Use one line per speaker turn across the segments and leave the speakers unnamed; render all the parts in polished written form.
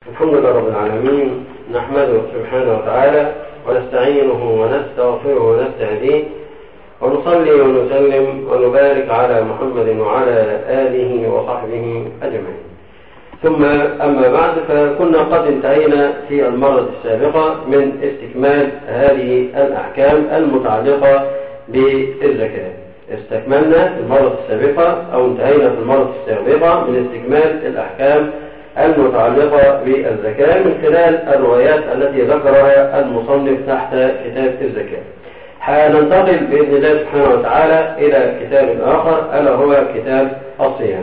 الحمد لله رب العالمين، نحمده سبحانه وتعالى ونستعينه ونستغفره ونستهديه ونصلي ونسلم ونبارك على محمد وعلى آله وصحبه أجمعين. ثم أما بعد، فكنا قد انتهينا في المرة السابقة من استكمال هذه الأحكام المتعلقة بالزكاة. استكملنا في المرة السابقة أو انتهينا في المرة السابقة من استكمال الأحكام المتعلقة بالزكاة من خلال الروايات التي ذكرها المصنف تحت كتاب الزكاة. هننتقل بإذن الله سبحانه وتعالى إلى كتاب آخر ألا هو كتاب الصيام.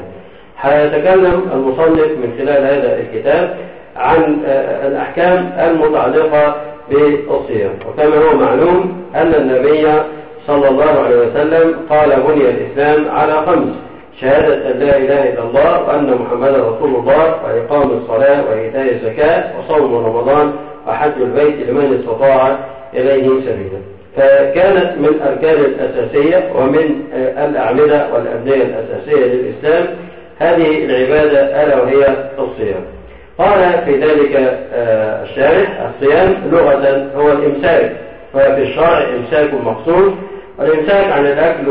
هيتكلم المصنف من خلال هذا الكتاب عن الأحكام المتعلقة بالصيام. وكما هو معلوم أن النبي صلى الله عليه وسلم قال: بني الإسلام على 5: شهادة أن لا إله إلا الله وأن محمدا رسول الله وإقام الصلاة وإيتاء الزكاة وصوم رمضان وحج البيت لمن استطاع إليه سبيلا. فكانت من الأركان الأساسية ومن الأعمدة والأبنية الأساسية للإسلام هذه العبادة ألا وهي الصيام. قال في ذلك الشارح: الصيام لغة هو الإمساك، وفي الشرع إمساك مقصود، والإمساك عن الأكل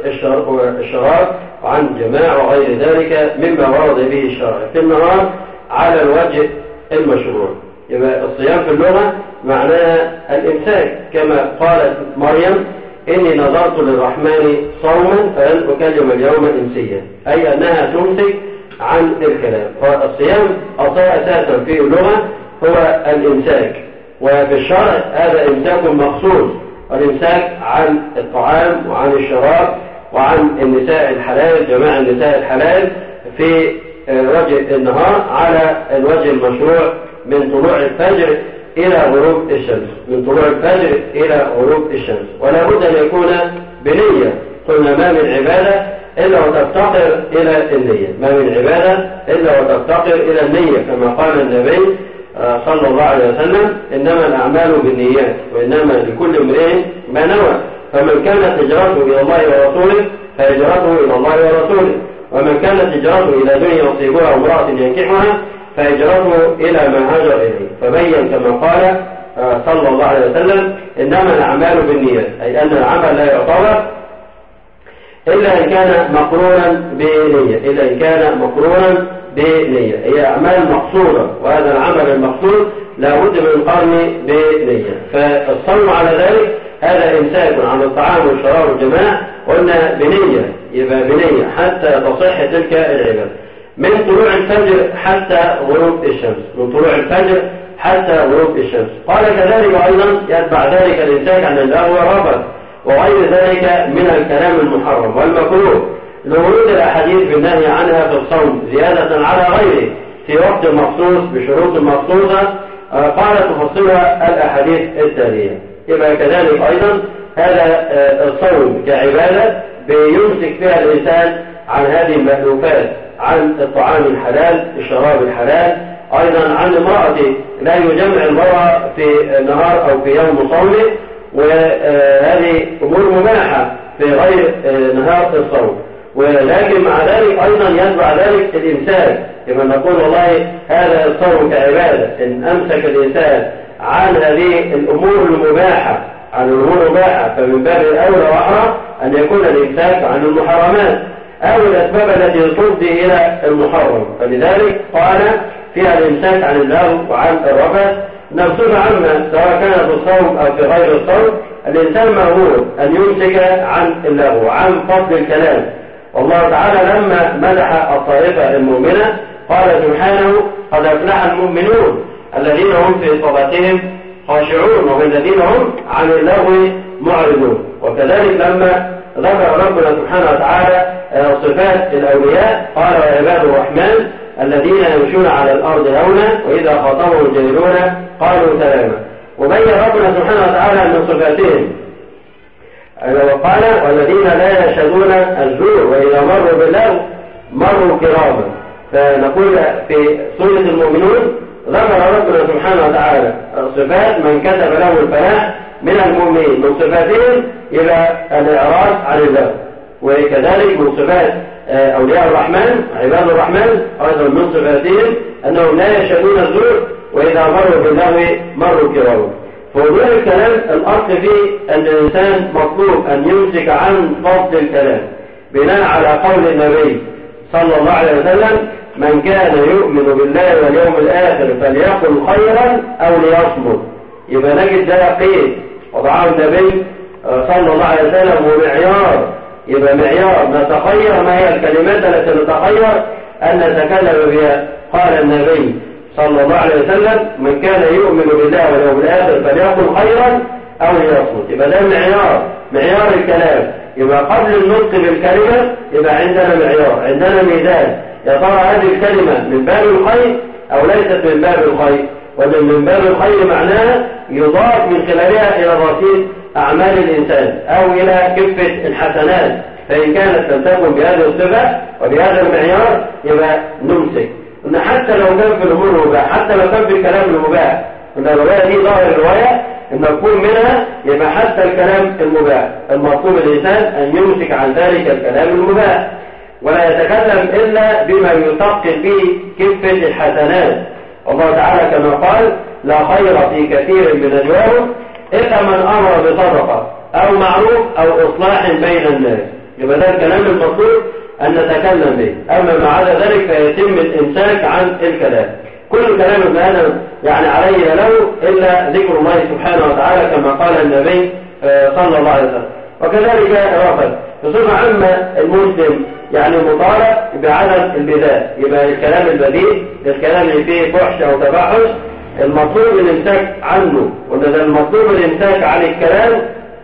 والشراب وعن الجماع وغير ذلك مما ورد به الشرع في النهار على الوجه المشروع. يبقى الصيام في اللغة معناها الإمساك، كما قالت مريم: إني نظرت للرحمن صوما فلن أكلم اليوم إنسيا، أي أنها تمسك عن الكلام. فالصيام أساسا في اللغة هو الإمساك، وفي الشرع هذا إمساك مقصود، والإمساك عن الطعام وعن الشراب وعن النساء الحلال، جماع النساء الحلال في وجه النهار على الوجه المشروع من طلوع الفجر إلى غروب الشمس، من طلوع الفجر إلى غروب الشمس. ولا بد أن يكون بنية. قلنا: ما من عبادة إلا وتفتقر إلى النية، ما من عبادة إلا وتفتقر إلى النية، كما قال النبي صلى الله عليه وسلم: إنما الأعمال بالنيات وإنما لكل امرئ ما نوى. فمن كانت هجرته إلى الله ورسوله فهجرته إلى الله ورسوله، ومن كانت هجرته إلى دنيا يصيبها وامرأة ينكحها فهجرته إلى ما هاجر إليه. فبين كما قال صلى الله عليه وسلم: إنما الأعمال بالنيات، أي أن العمل لا يعتبر إلا إن كان مقرونا بنية، إلا إن كان مقرونا بنية. هي أعمال مقصودة، وهذا العمل المقصود لا بد من القرن بنية. فالصوم على ذلك هذا إمساك عن الطعام والشراب والجماع، قلنا بنية، يبقى بنية حتى تصح تلك العبادة من طلوع الفجر حتى غروب الشمس، من طلوع الفجر حتى غروب الشمس. قال: كذلك أيضا يتبع ذلك الإمساك عن اللغو والرفث وغير ذلك من الكلام المحرم والمكروه، لورود الأحاديث بالنهي عنها في الصوم زيادة على غيره في وقت مخصوص بشروط مخصوصة قال تفصلها الأحاديث التالية. يبقى كذلك أيضا هذا الصوم كعبادة بيمسك فيها الإنسان عن هذه المألوفات، عن الطعام الحلال، الشراب الحلال، أيضا عن امرأته لا يجمع المرأة في نهار أو في يوم صومه، وهذه أمور مباحة في غير نهار الصوم. ولكن مع ذلك أيضا يتبع ذلك الإمساك، كما نقول والله هذا الصوم كعبادة إن أمسك الإنسان عن هذه الأمور المباحة، عن الأمور المباحة، فمن باب الأولى وأحرى أن يكون الإمساك عن المحرمات أو الأسباب التي تفضي إلى المحرم. فلذلك قال فيها الإمساك عن اللغو وعن الرفث. نفسه عما سواء كان في الصوم أو في غير الصوم، الإنسان مأمور أن يمسك عن اللغو وعن فضل الكلام. والله تعالى لما مدح الطائفة المؤمنة قال سبحانه: قد أفلح المؤمنون الذين هم في صلاتهم خاشعون والذين هم عن اللغو معرضون. وكذلك لما ذكر ربنا سبحانه وتعالى صفات الأولياء قال: وعباد الرحمن الذين يمشون على الأرض هونا وإذا خاطبهم الجاهلون قالوا سلاما. وبين ربنا سبحانه وتعالى من صفاتهم وقال: والذين لا يشهدون الزور وإذا مروا باللغو مروا كراما. فنقول في سورة المؤمنون ذكر ربنا سبحانه وتعالى صفات من كتب له الفلاح من المؤمنين، من صفاتهم إلى الإعراض عن اللغو، وكذلك من صفات أولياء الرحمن عباد الرحمن أيضا من صفاتهم أنهم لا يشهدون الزور، وإذا مروا باللغو مروا كراما. فوضوح الكلام الأصل فيه أن الإنسان مطلوب أن يمسك عن فضل الكلام بناء على قول النبي صلى الله عليه وسلم: من كان يؤمن بالله واليوم الآخر فليقل خيرا أو ليصمت. يبقى نجد ده قيد وضعه النبي صلى الله عليه وسلم ومعيار، يبقى معيار نتخير ما هي الكلمات التي نتخير أن نتكلم بها. قال النبي صلى الله عليه وسلم: من كان يؤمن بالله واليوم الآخر فليقل خيرا أو ليصمت. يبقى ده معيار الكلام. يبقى قبل النطق بالكلمة يبقى عندنا معيار، عندنا ميزان. يا ترى هذه الكلمة من باب الخير أو ليست من باب الخير؟ ومن باب الخير معناها يضاف من خلالها إلى رصيد أعمال الإنسان أو إلى كفة الحسنات، فإن كانت لم تكن بهذه الصفة وبهذا المعيار يبقى نمسك. إن حتى لو كان في الأمور المباح، حتى لو كان في الكلام المباح، إن الرواية دي ظاهر الرواية إن يكون منها، يبقى حتى الكلام المباح المطلوب الإنسان أن يمسك عن ذلك الكلام المباح، ولا يتكلم إلا بما يثقل به كفة الحسنات. الله تعالى كما قال: لا خير في كثير من نجواهم إلا من أمر بصدقة أو معروف أو إصلاح بين الناس. يبقى ده الكلام المطلوب أن نتكلم به. أما ما عدا ذلك فيتم الإمساك عن الكلام. كل كلام ابن آدم يعني عليه له إلا ذكر الله سبحانه وتعالى كما قال النبي صلى الله عليه وسلم. وكذلك الرفض بصفة عامة المسلم يعني مطالب بعدم البذاء. يبقى الكلام البذيء، الكلام اللي فيه فحش أو تفحش، المطلوب الامساك عنه. وده المطلوب الامساك عن الكلام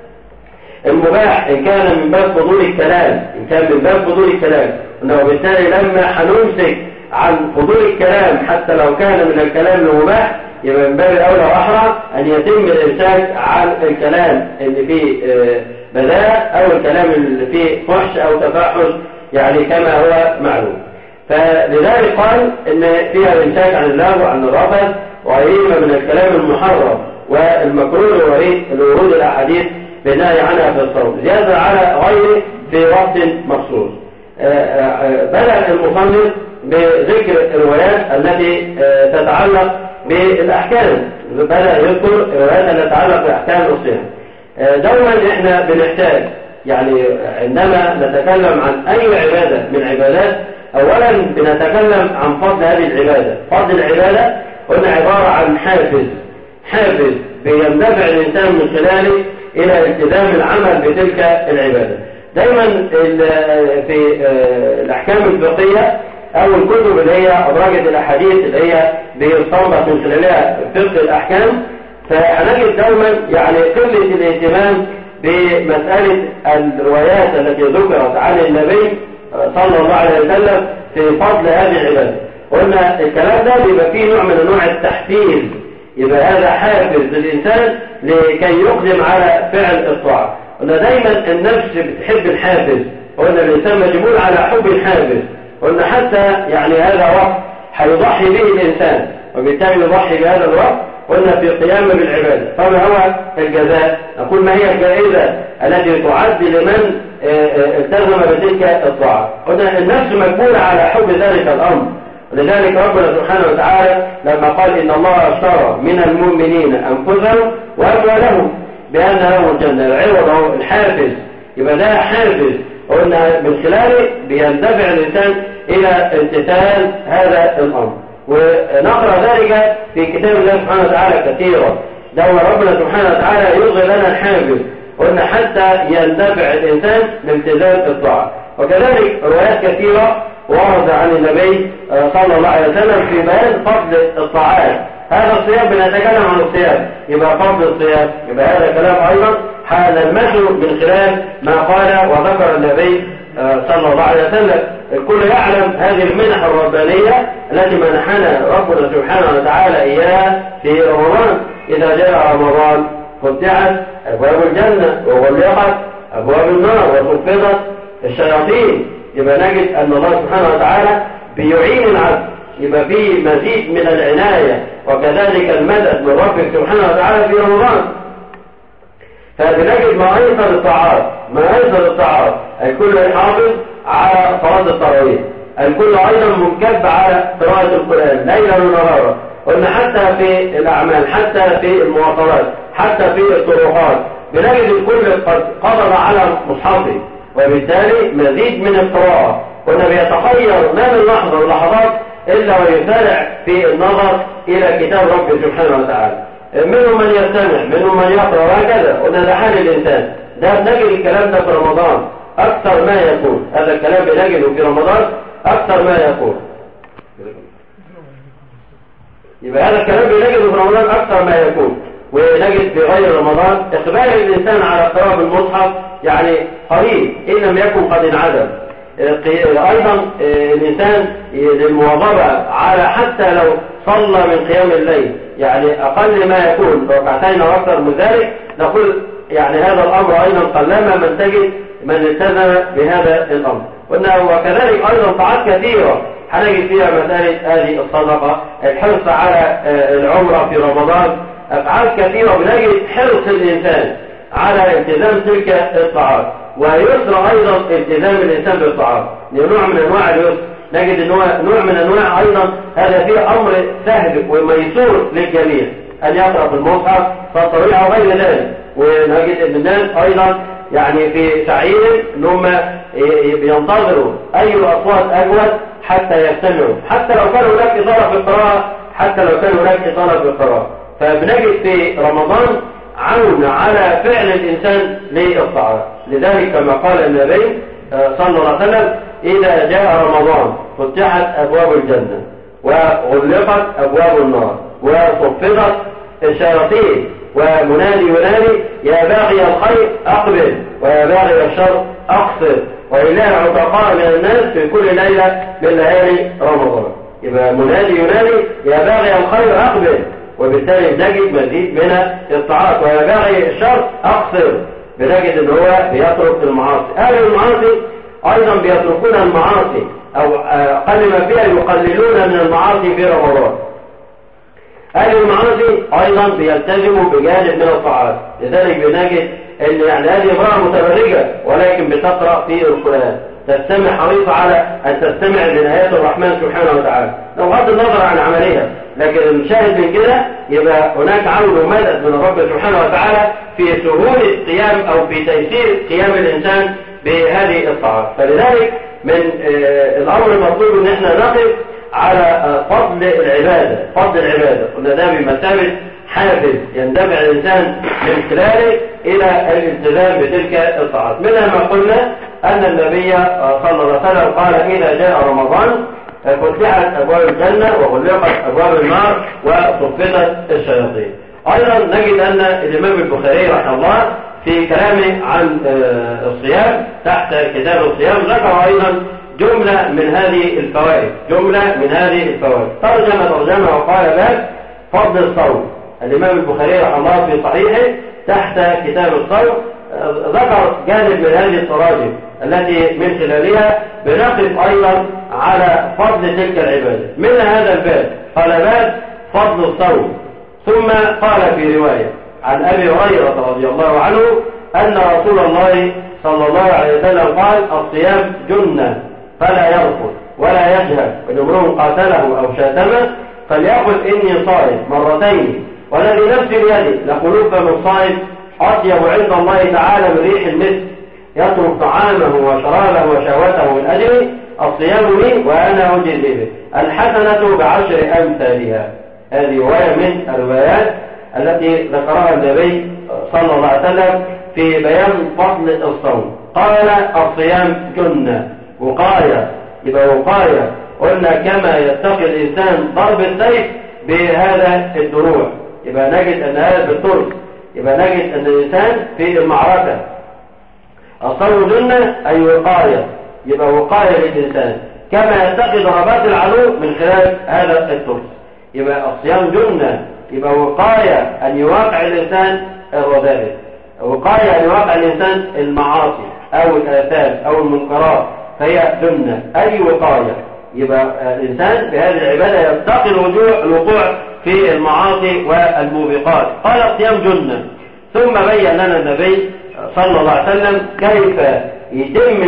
المباح إن كان من باب فضول الكلام، إن كان من باب فضول الكلام. وبالتالي لما هنمسك عن فضول الكلام حتى لو كان من الكلام المباح، يبقى من باب الأولى وأحرى أن يتم الإمساك عن الكلام اللي فيه بذاء أو الكلام اللي فيه فحش أو تفحش، يعني كما هو معلوم. فلذلك قال إن فيها الإمساك عن اللغو وعن الرفث وغيرهما من الكلام المحرم والمكروه ورود الأحاديث بالنهي عنها في الصوم، زيادة على غيره في وقت مخصوص. بدأ المصنف بذكر الروايات التي تتعلق بالأحكام، بدأ يذكر الروايات التي تتعلق بأحكام الصيام. دوما احنا بنحتاج يعني عندما نتكلم عن أي عبادة من عبادات، أولا بنتكلم عن فضل هذه العبادة. فضل العبادة قلنا عبارة عن حافز بيندفع الإنسان من خلاله إلى التزام العمل بتلك العبادة. دايما في الأحكام الفقهية أو الكتب اللي هي أدرجت الأحاديث اللي هي بيستنبط من خلالها فقه الأحكام، فهنجد دوما يعني قلة الاهتمام بمسألة الروايات التي ذكرت عن النبي صلى الله عليه وسلم في فضل هذه العبادة. قلنا الكلام ده بيبقى فيه نوع من أنواع التحفيز، يبقى هذا حافز للإنسان لكي يقدم على فعل الطاعة. قلنا دايما النفس بتحب الحافز، قلنا الإنسان مجبول على حب الحافز. قلنا حتى يعني هذا وقت هيضحي به الإنسان، وبالتالي يضحي بهذا الوقت قلنا في قيامه بالعبادة. فما هو الجزاء؟ نقول ما هي الجائزة التي تعد لمن التزم بتلك الطاعة؟ قلنا النفس مجبولة على حب ذلك الأمر. ولذلك ربنا سبحانه وتعالى لما قال إن الله اشترى من المؤمنين أنفسهم وأموالهم بأن لهم الجنة، العوض الحافز. يبقى ده حافز قلنا من خلاله بيندفع الإنسان إلى امتثال هذا الأمر. ونقرأ ذلك في كتاب الله سبحانه وتعالى كثيرا. دعوة ربنا سبحانه وتعالى يلغي لنا الحافز قلنا حتى يندفع الإنسان لامتثال الطاعة. وكذلك روايات كثيرة ورد عن النبي صلى الله عليه وسلم في بيان فضل الطاعات. هذا الصيام بنتكلم عن الصيام، يبقى فضل الصيام، يبقى هذا كلام أيضا هنلمسه من خلال ما قال وذكر النبي صلى الله عليه وسلم. الكل يعلم هذه المنح الربانية التي منحنا ربنا سبحانه وتعالى إياها في رمضان. إذا جاء رمضان فتحت أبواب الجنة وغلقت أبواب النار وصفدت الشياطين. يبقى نجد أن الله سبحانه وتعالى بيعين العبد، يبقى فيه مزيد من العناية وكذلك المدد من ربك سبحانه وتعالى في رمضان. فبنجد ما أيسر الطاعات، الكل يحافظ على صلاة التراويح، الكل أيضا منكب على قراءة القرآن ليلا ونهارا. قلنا حتى في الأعمال، حتى في المواصلات، حتى في الطرقات بنجد الكل قد قبض على مصحفه، وبالتالي مزيد من القراءة. قلنا بيتخير ما من لحظة ولحظات إلا ويسارع في النظر إلى كتاب ربه سبحانه وتعالى. منهم من يستمع، منهم من يقرأ، وهكذا. قلنا ده حال الإنسان. ده بنجد الكلام ده في رمضان أكثر ما يكون، هذا الكلام بنجده في رمضان أكثر ما يكون. يبقى هذا الكلام بنجده في رمضان أكثر ما يكون، ونجد في غير رمضان إقبال الإنسان على قراءة المصحف يعني قليل إن لم يكن قد انعدم. أيضا الإنسان للمواظبة على حتى لو صلى من قيام الليل يعني أقل ما يكون ركعتين أو أكثر من ذلك، نقول يعني هذا الأمر أيضا قلما من تجد من التزم بهذا الأمر. وكذلك أيضا طاعات كثيرة هنجد فيها مسألة هذه الصدقة، الحرص على العمرة في رمضان، أفعال كثيرة بنجد حرص الإنسان على التزام تلك الطاعات، ويسر أيضا التزام الإنسان بالطاعات نوع من أنواع اليسر. نجد نوع من أنواع أيضا هذا فيه أمر سهل وميسور للجميع أن يقرأ في المصحف فالطريقة وغير ذلك. ونجد أن الناس أيضا يعني في سعيهم أنهم بينتظروا أي الأصوات أجود حتى يستمعوا، حتى لو كان هناك إطالة في القراءة، حتى لو كان هناك إطالة في القراءة. فبنجد في رمضان عون على فعل الإنسان للطاعات. لذلك كما قال النبي صلى الله عليه وسلم: إذا جاء رمضان فتحت أبواب الجنة وغلقت أبواب النار وصفدت الشياطين، ومنادي ينادي: يا باغي الخير أقبل ويا باغي الشر أقصر، وإله عتقاء من الناس في كل ليلة من ليالي رمضان. يبقى منادي ينادي: يا باغي الخير أقبل، وبالتالي بنجد مزيد من الطاعات. ويا باغي الشر أقصر، بنجد ان هو بيترك المعاصي. اهل المعاصي ايضا بيتركون المعاصي، او اقل ما فيها يقللون من المعاصي في رمضان. اهل المعاصي ايضا بيلتزموا بجانب من الطاعات. لذلك بنجد ان يعني هذه امرأة متبرجة ولكن بتقرأ في القرآن، تستمع، حريصة على ان تستمع لآيات الرحمن سبحانه وتعالى لو بغض النظر عن عملها. لكن المشاهد من كده يبقى هناك عون ومدد من الرب سبحانه وتعالى في سهولة القيام او في تيسير قيام الانسان بهذه الطاعات. فلذلك من الامر المطلوب ان احنا نقف على فضل العبادة. فضل العبادة قلنا ده بمثابة حافز يندفع الانسان من خلاله الى الالتزام بتلك الطاعات. منها ما قلنا ان النبي صلى الله عليه وسلم قال: اذا جاء رمضان فتحت أبواب الجنة وغلقت أبواب النار وصفدت الشياطين. أيضا نجد أن الإمام البخاري رحمه الله في كلامه عن الصيام تحت كتاب الصيام ذكر أيضا جملة من هذه الفوائد. ترجمة وقال: باب فضل الصوم. الإمام البخاري رحمه الله في صحيحه تحت كتاب الصوم ذكر جانب من هذه التراجم التي من خلالها بنقف أيضا على فضل تلك العبادة. من هذا الباب قال: باب فضل الصوم. ثم قال في رواية عن أبي هريرة رضي الله عنه أن رسول الله صلى الله عليه وسلم قال: الصيام جنة فلا يرفض ولا يجهل، إن امرؤ قاتله أو شاتمه فليقل إني صائم مرتين، والذي نفسي بيده لقلوب من صائم أطيب عند الله تعالى من ريح المسك، يترك طعامه وشرابه وشهوته من أجله، الصيام لي وأنا أجزي به، الحسنة بعشر أمثالها. هذه رواية من الروايات التي ذكرها النبي صلى الله عليه وسلم في بيان فضل الصوم. قال: الصيام جنة، وقاية. يبقى وقاية قلنا كما يتقي الإنسان ضرب السيف بهذا الدروع، يبقى نجد أن هذا بالطرس، يبقى نجد أن الإنسان في المعركة. الصوم جنة أي وقاية، يبقى وقاية للإنسان كما يتقي ضربات العدو من خلال هذا الطرس. يبقى الصيام جنة، يبقى وقاية أن يواقع الإنسان الرذائل، وقاية أن يواقع الإنسان المعاصي أو الآثام أو المنكرات، فهي جنة أي وقاية. يبقى الإنسان بهذه العبادة يتقي الوقوع في المعاصي والموبقات. قال: الصيام جنة. ثم بين لنا النبي صلى الله عليه وسلم كيف يتم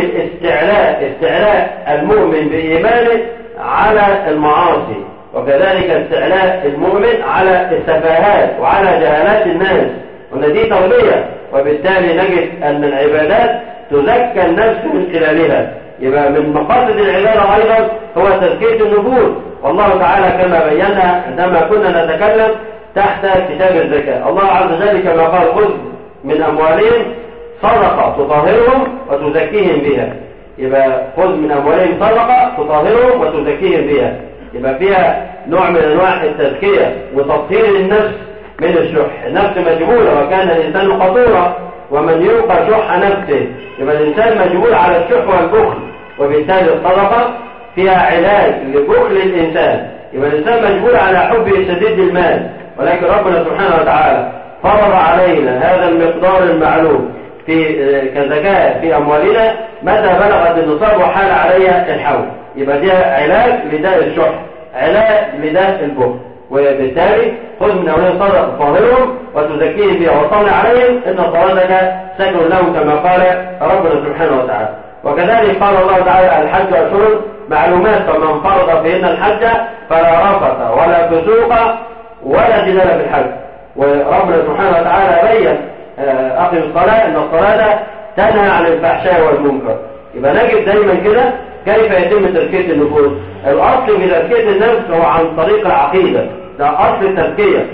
استعلاء المؤمن بإيمانه على المعاصي، وكذلك استعلاء المؤمن على السفاهات وعلى جهالات الناس، وان دي تربية، وبالتالي نجد أن العبادات تزكى النفس من خلالها. يبقى من مقاصد العبادة أيضا هو تزكية النفوس، والله تعالى كما بينا عندما كنا نتكلم تحت كتاب الزكاة، الله عز وجل كما قال خذ من أموالهم صدقة تطهرهم وتزكيهم بها. يبقى خذ من أموالهم صدقة تطهرهم وتزكيهم بها، يبقى فيها نوع من أنواع التزكية وتطهير النفس من الشح. النفس مجبولة وكان الإنسان قطورا، ومن يوقى شح نفسه، يبقى الإنسان مجبول على الشح والبخل، وبالتالي الصدقة فيها علاج لبخل الإنسان. يبقى الإنسان مجبول على حبه الشديد للمال، ولكن ربنا سبحانه وتعالى فرض علينا هذا المقدار المعلوم في كزكاة في أموالنا متى بلغت النصاب وحال عليها الحول. يبقى دي علاج لداء الشح، علاج لداء البخل، وبالتالي خذ من أولين صدقة تطهرهم وتزكيهم بها وصل عليهم إن صلاتك سكن لهم كما قال ربنا سبحانه وتعالى. وكذلك قال الله تعالى الحج أشهر معلومات، فمن فرض فيهن الحج فلا رفث ولا فسوق ولا جدال في الحج. وربنا سبحانه وتعالى بين أقم الصلاة إن الصلاة تنهى عن الفحشاء والمنكر. يبقى نجد دايما كده كيف يتم تزكية النفوس. الأصل في تزكية النفس هو عن طريق العقيدة، ده أصل التزكية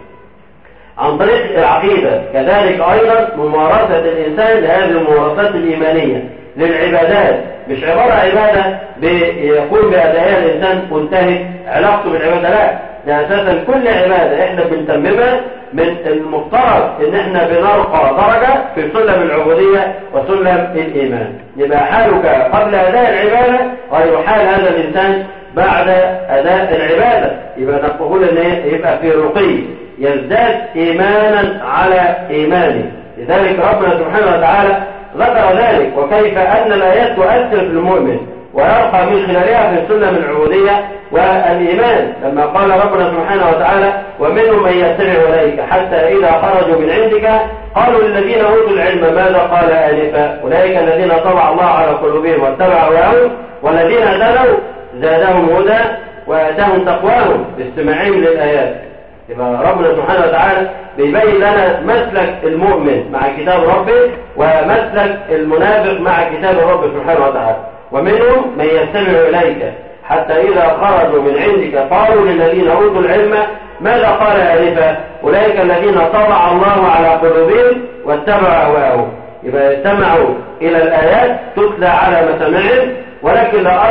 عن طريق العقيدة. كذلك أيضا ممارسة الإنسان لهذه الممارسات الإيمانية للعبادات، مش عبارة عبادة بيقوم بأدائها الإنسان منتهي علاقته بالعبادة، لا، ده أساسا كل عبادة إحنا بنتممها من المفترض إن إحنا بنرقى درجة في سلم العبودية وسلم الإيمان. يبقى حالك قبل أداء العبادة غير حال هذا الإنسان بعد أداء العبادة. يبقى نقول إن يبقى في رقي يزداد إيمانا على إيمانه. لذلك ربنا سبحانه وتعالى ذكر ذلك، وكيف أن الآيات تؤثر في المؤمن ويرقى من خلالها في سلم العبودية والإيمان، لما قال ربنا سبحانه وتعالى ومنهم من يستمع إليك حتى إذا خرجوا من عندك قالوا للذين أوتوا العلم ماذا قال آنفا أولئك الذين طبع الله على قلوبهم واتبعوا هواهم والذين اهتدوا زادهم هدى وآتاهم تقواهم باستماعهم للآيات. يبقى ربنا سبحانه وتعالى بيبين لنا مسلك المؤمن مع كتاب ربه ومسلك المنافق مع كتاب ربه سبحانه وتعالى. ومنهم من يستمع إليك حتى إذا خرجوا من عندك قالوا للذين أوتوا العلم ماذا قال آنفا أولئك الذين طبع الله على قلوبهم واتبعوا هواهم. يبقى استمعوا إلى الآيات تتلى على مسامعهم، ولكن لا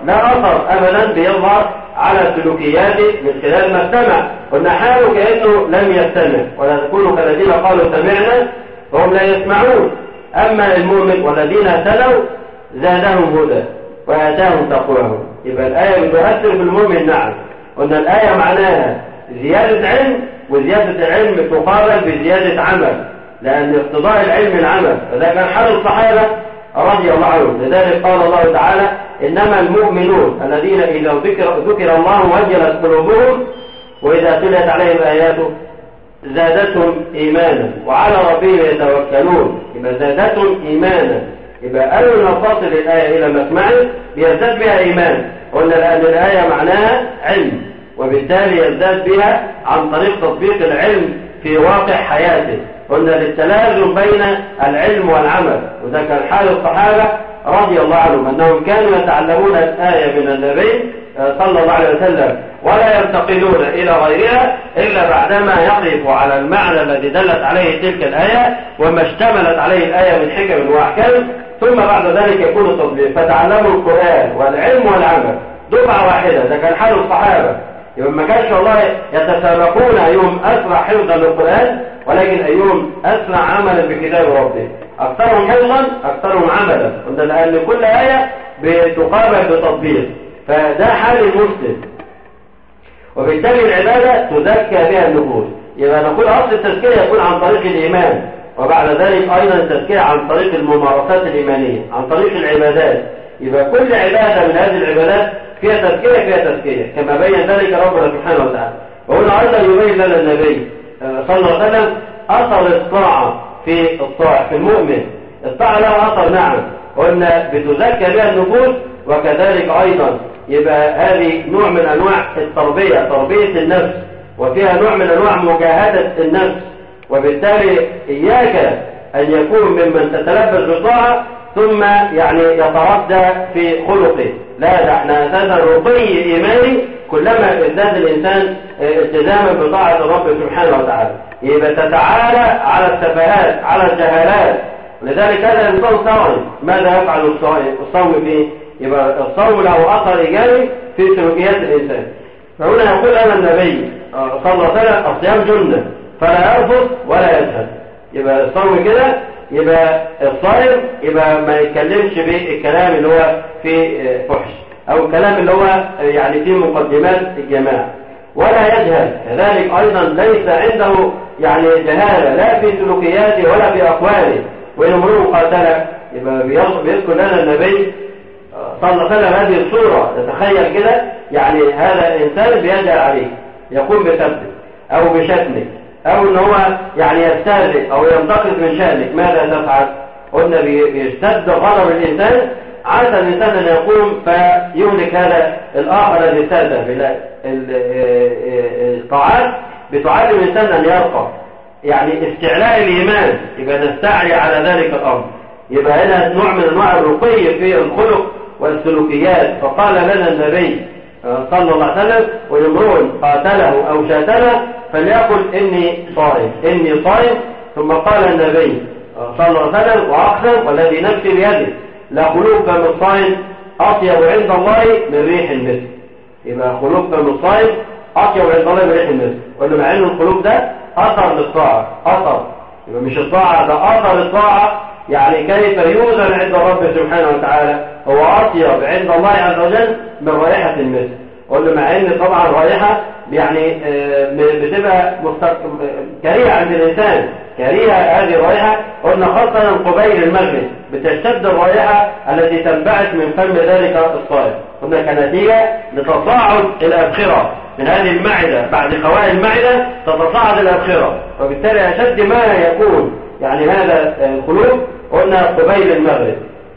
أثر أبدا بيظهر على سلوكياته من خلال ما استمع، قلنا حاله كأنه لم يستمع، ولا تكونوا كالذين قالوا سمعنا وهم لا يسمعون. أما المؤمن والذين اهتدوا زادهم هدى وآتاهم تقواهم. يبقى الآية بتؤثر في المؤمن. نعم، قلنا الآية معناها زيادة علم، وزيادة العلم تقابل بزيادة عمل، لأن اقتضاء العلم العمل، فذا كان حال الصحابة رضي الله عنهم. لذلك قال الله تعالى إنما المؤمنون الذين إذا ذكر الله وجلت قلوبهم وإذا تليت عليهم آياته زادتهم إيمانا وعلى ربهم يتوكلون. يبقى زادتهم إيمانا. يبقى أول ما تصل الآية إلى مسمعه بيزداد بها إيمان. قلنا لأن الآية معناها علم، وبالتالي يزداد بها عن طريق تطبيق العلم في واقع حياته. قلنا للتلازم بين العلم والعمل، وده كان حال الصحابة رضي الله عنهم أنهم كانوا يتعلمون الآية من النبي صلى الله عليه وسلم ولا ينتقلون إلى غيرها إلا بعدما يقف على المعنى الذي دلت عليه تلك الآية وما اشتملت عليه الآية من حكم وأحكام، ثم بعد ذلك يكون التطبيق. فتعلموا القرآن والعلم والعمل دفعة واحدة، ده كان حال الصحابة. يبقى ما كانش والله يتسابقون أيهم أسرع حفظا للقرآن، ولكن أيهم أسرع عملا بكتاب ربه، أكثرهم حفظا أكثرهم عملا، لأن كل آية بتقابل بتطبيق. فده حال المسلم، وبالتالي العبادة تزكى بها النفوس. يبقى نقول أصل التزكية يكون عن طريق الإيمان، وبعد ذلك أيضا التزكية عن طريق الممارسات الإيمانية، عن طريق العبادات. يبقى كل عبادة من هذه العبادات فيها تزكية كما بين ذلك ربنا سبحانه وتعالى. وهنا أيضا يبين لنا النبي صلى الله عليه وسلم أثر الطاعة في الطاعة في المؤمن. الطاعة لها أثر، نعم، قلنا بتزكى بها النفوس، وكذلك أيضا يبقى هذه نوع من أنواع التربية، تربية النفس، وفيها نوع من أنواع مجاهدة النفس. وبالتالي إياك أن يكون ممن تتلبس بالطاعة ثم يعني يتردى في خلقه، لا، ده احنا أساسا رقي إيماني كلما ازداد الإنسان التزاما بطاعة الرب سبحانه وتعالى. يبقى تتعالى على السفهات، على الجهالات. لذلك هذا الإنسان صائم، ماذا يفعل الصوم فيه؟ يبقى الصوم له أثر إيجابي في سلوكيات الإنسان. فهنا يقول أنا النبي صلى الله عليه وسلم الصيام جنة فلا يرفض ولا يسهل. يبقى الصوم كده، يبقى الصائم يبقى ما يتكلمش بالكلام اللي هو فيه فحش، أو الكلام اللي هو يعني فيه مقدمات الجماع، ولا يجهل. كذلك أيضا ليس عنده يعني جهالة لا في سلوكياته ولا في أقواله. وإن امرؤ قاتل، يبقى بيذكر لنا النبي صلى الله عليه وسلم هذه الصورة. تتخيل كده يعني هذا إنسان بيجهل عليه، يقوم بسبه أو بشتمه، أو إن هو يعني يستهزئ أو ينتقص من شأنك، ماذا تفعل؟ قلنا بيشتد غضب الإنسان، عاد الإنسان أن يقوم فيهلك هذا الآخر الذي استهزأ بالله. الطاعات بتعلم الإنسان أن يرقى، يعني استعلاء الإيمان، يبقى نستعلي على ذلك الأمر. يبقى هنا نوع من أنواع الرقي في الخلق والسلوكيات. فقال لنا النبي صلى الله عليه وسلم وإن امرؤ قاتله أو شاتمه فليقل إني صائم، إني صائم. ثم قال النبي صلى الله عليه وسلم وأقسم والذي نفسي بيده لخلوق فم الصائم أطيب عند الله من ريح المسك. يبقى خلوق فم الصائم أطيب عند الله من ريح المسك، وإنه مع إنه الخلوق ده أثر للطاعة، أثر، يبقى مش الطاعة، ده أثر الطاعة. يعني كيف يوزن عند الرب سبحانه وتعالى؟ هو أطيب عند الله عز وجل من رائحة المسك. قلنا مع إن طبعا رائحة يعني بتبقى كريهة عند الإنسان، كريهة هذه الرائحة. قلنا خاصة قبيل المغرب بتشتد الرائحة التي تنبعث من فم ذلك الصائم. قلنا كنتيجة لتصاعد الأبخرة من هذه المعدة، بعد خواء المعدة تتصاعد الأبخرة، وبالتالي أشد ما يكون يعني هذا الخلوق. قلنا قبيل المغرب.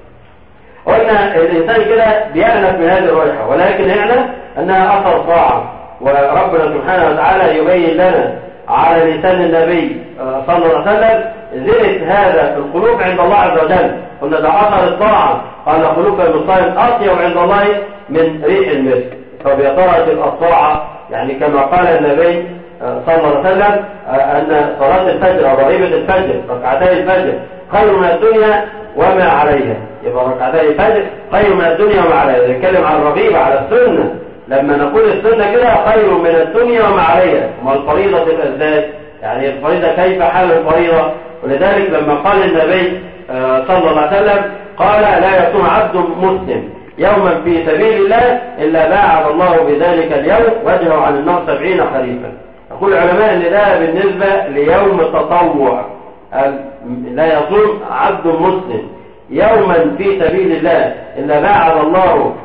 قلنا الإنسان كده بيأنف من هذه الرائحة، ولكن يعلم أنها أثر طاعة. وربنا سبحانه وتعالى يبين لنا على لسان النبي صلى الله عليه وسلم زنة هذا الخلوق عند الله عز وجل. قلنا ده أثر الطاعة، قال خلوق الصائم أطيب عند الله من ريح المسك. فبيطرة الطاعة يعني كما قال النبي صلى الله عليه وسلم أن صلاة الفجر أو رغيبة الفجر، ركعتي الفجر، خير من الدنيا وما عليها. يبقى ركعتي الفجر خير من الدنيا وما عليها. نتكلم عن الرغيبة على السنة. لما نقول السنة كده خير من الدنيا وما عليها، وما الفريضة تبقى ازاي؟ يعني الفريضة كيف حال الفريضة؟ ولذلك لما قال النبي صلى الله عليه وسلم قال لا يصوم عبد مسلم يوما في سبيل الله إلا باعد الله بذلك اليوم وجهه عن النار 70 خريفا. يقول العلماء ان ده بالنسبة ليوم التطوع، لا يصوم عبد مسلم يوما في سبيل الله إلا باعد الله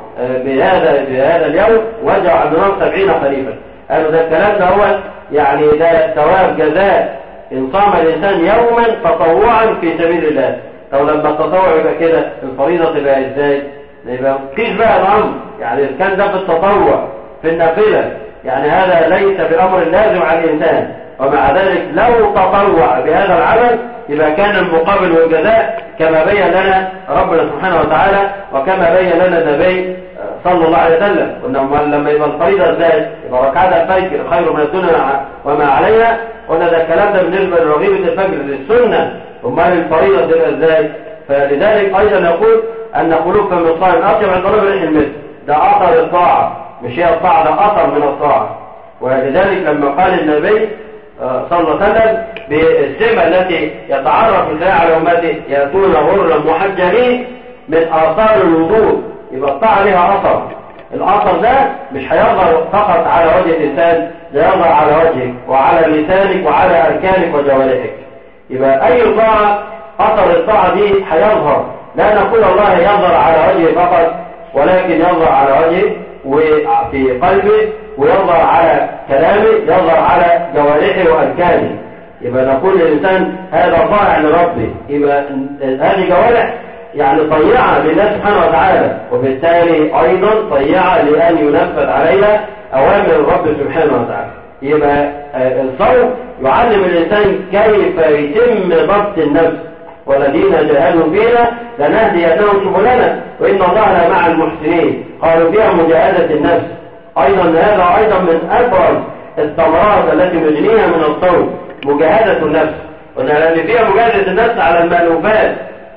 بهذا اليوم وجهه عن النار 70 خريفا. قالوا ده الكلام ده هو يعني ده ثواب جزاء إن صام الإنسان يوما تطوعا في سبيل الله. طب لما التطوع يبقى كده الفريضة تبقى ازاي؟ يبقى كيف بقى الأمر؟ يعني إذا كان ده في التطوع في النافلة، يعني هذا ليس بأمر لازم على الإنسان، ومع ذلك لو تطوع بهذا العمل يبقى كان المقابل والجزاء كما بين لنا ربنا سبحانه وتعالى وكما بين لنا النبي صلى الله عليه وسلم. قلنا لما يبقى الفريضة ازاي؟ يبقى ركعات الفجر خير من الدنيا وما عليها. قلنا ده الكلام ده بالنسبة لرغيبة الفجر للسنة، امال الفريضة تبقى ازاي؟ فلذلك ايضا نقول ان خلوق فم الصائم اطيب عند الله من ريح المسك. ده اثر الطاعة، مش هي الطاعة، ده اثر من الطاعة. ولذلك لما قال النبي صلى الله عليه وسلم بالسمة التي يتعرف الله على امته ياتون غرا محجلين من اثار الوضوء، يبقى الطاعة لها اثر. الاثر ده مش هيظهر فقط على وجه الانسان، ده يظهر على وجهك وعلى لسانك وعلى اركانك وجوارحك. يبقى اي طاعة اثر الطاعة دي هيظهر. لا نقول الله يظهر على وجهه فقط، ولكن يظهر على وجهه وفي قلبه، ويظهر على كلامه، يظهر على جوارحه واركانه. يبقى نقول للإنسان هذا طائع لربه. يبقى هذه جوارح يعني طيعة لله سبحانه وتعالى، وبالتالي أيضا طيعة لأن ينفذ عليها أوامر الرب سبحانه وتعالى. يبقى الصوم يعلم الإنسان كيف يتم ضبط النفس، والذين جاهدوا فينا لنهدينهم سبلنا وإن الله مع المحسنين. قالوا فيها مجاهدة النفس، أيضا هذا أيضا من أبرز الثمرات التي نجنيها من الصوم، مجاهدة النفس، لأن فيها مجاهدة النفس على المألوفات.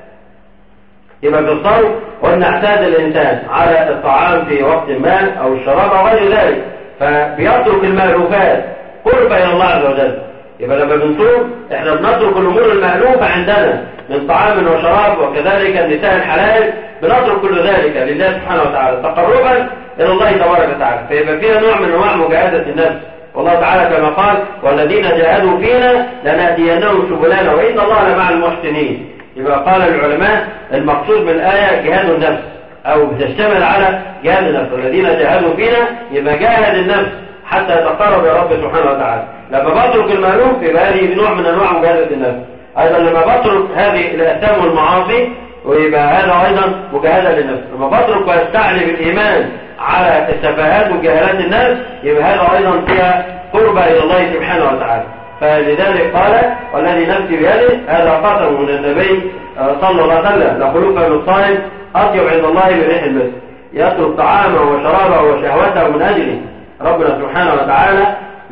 يبقى في الصوم قلنا اعتاد الإنسان على الطعام في وقت ما أو الشراب أو غير ذلك، فبيترك المألوفات قرب إلى الله عز وجل. يبقى لما بنصوم احنا بنترك الأمور المألوفة عندنا من طعام وشراب، وكذلك النساء الحلال بنترك كل ذلك لله سبحانه وتعالى تقربا إلى الله تبارك وتعالى. فيبقى فيها نوع من أنواع مجاهدة النفس، والله تعالى كما قال والذين جاهدوا فينا لنهدينهم سبلنا وإن الله مع المحسنين. يبقى قال العلماء المقصود من الآية جهاد النفس، أو بتشتمل على جهاد النفس. والذين جاهدوا فينا يبقى جاهد النفس حتى يتقرب إلى رب سبحانه وتعالى. لما بترك المألوف يبقى هذه نوع من أنواع مجاهدة النفس. أيضا لما بترك هذه الآثام والمعاصي ويبقى هذا أيضا مجاهدة للنفس. لما بترك ويستعلي بالإيمان على السفاهات وجهالات الناس يبقى هذا أيضا فيها قرب إلى الله سبحانه وتعالى. فلذلك قال والذي نفسي بيده هذا قسم من النبي صلى الله عليه وسلم لخلوف من الصائم أطيب عند الله من ريح المسك، يترك طعامه وشرابه وشهوته من أجله ربنا سبحانه وتعالى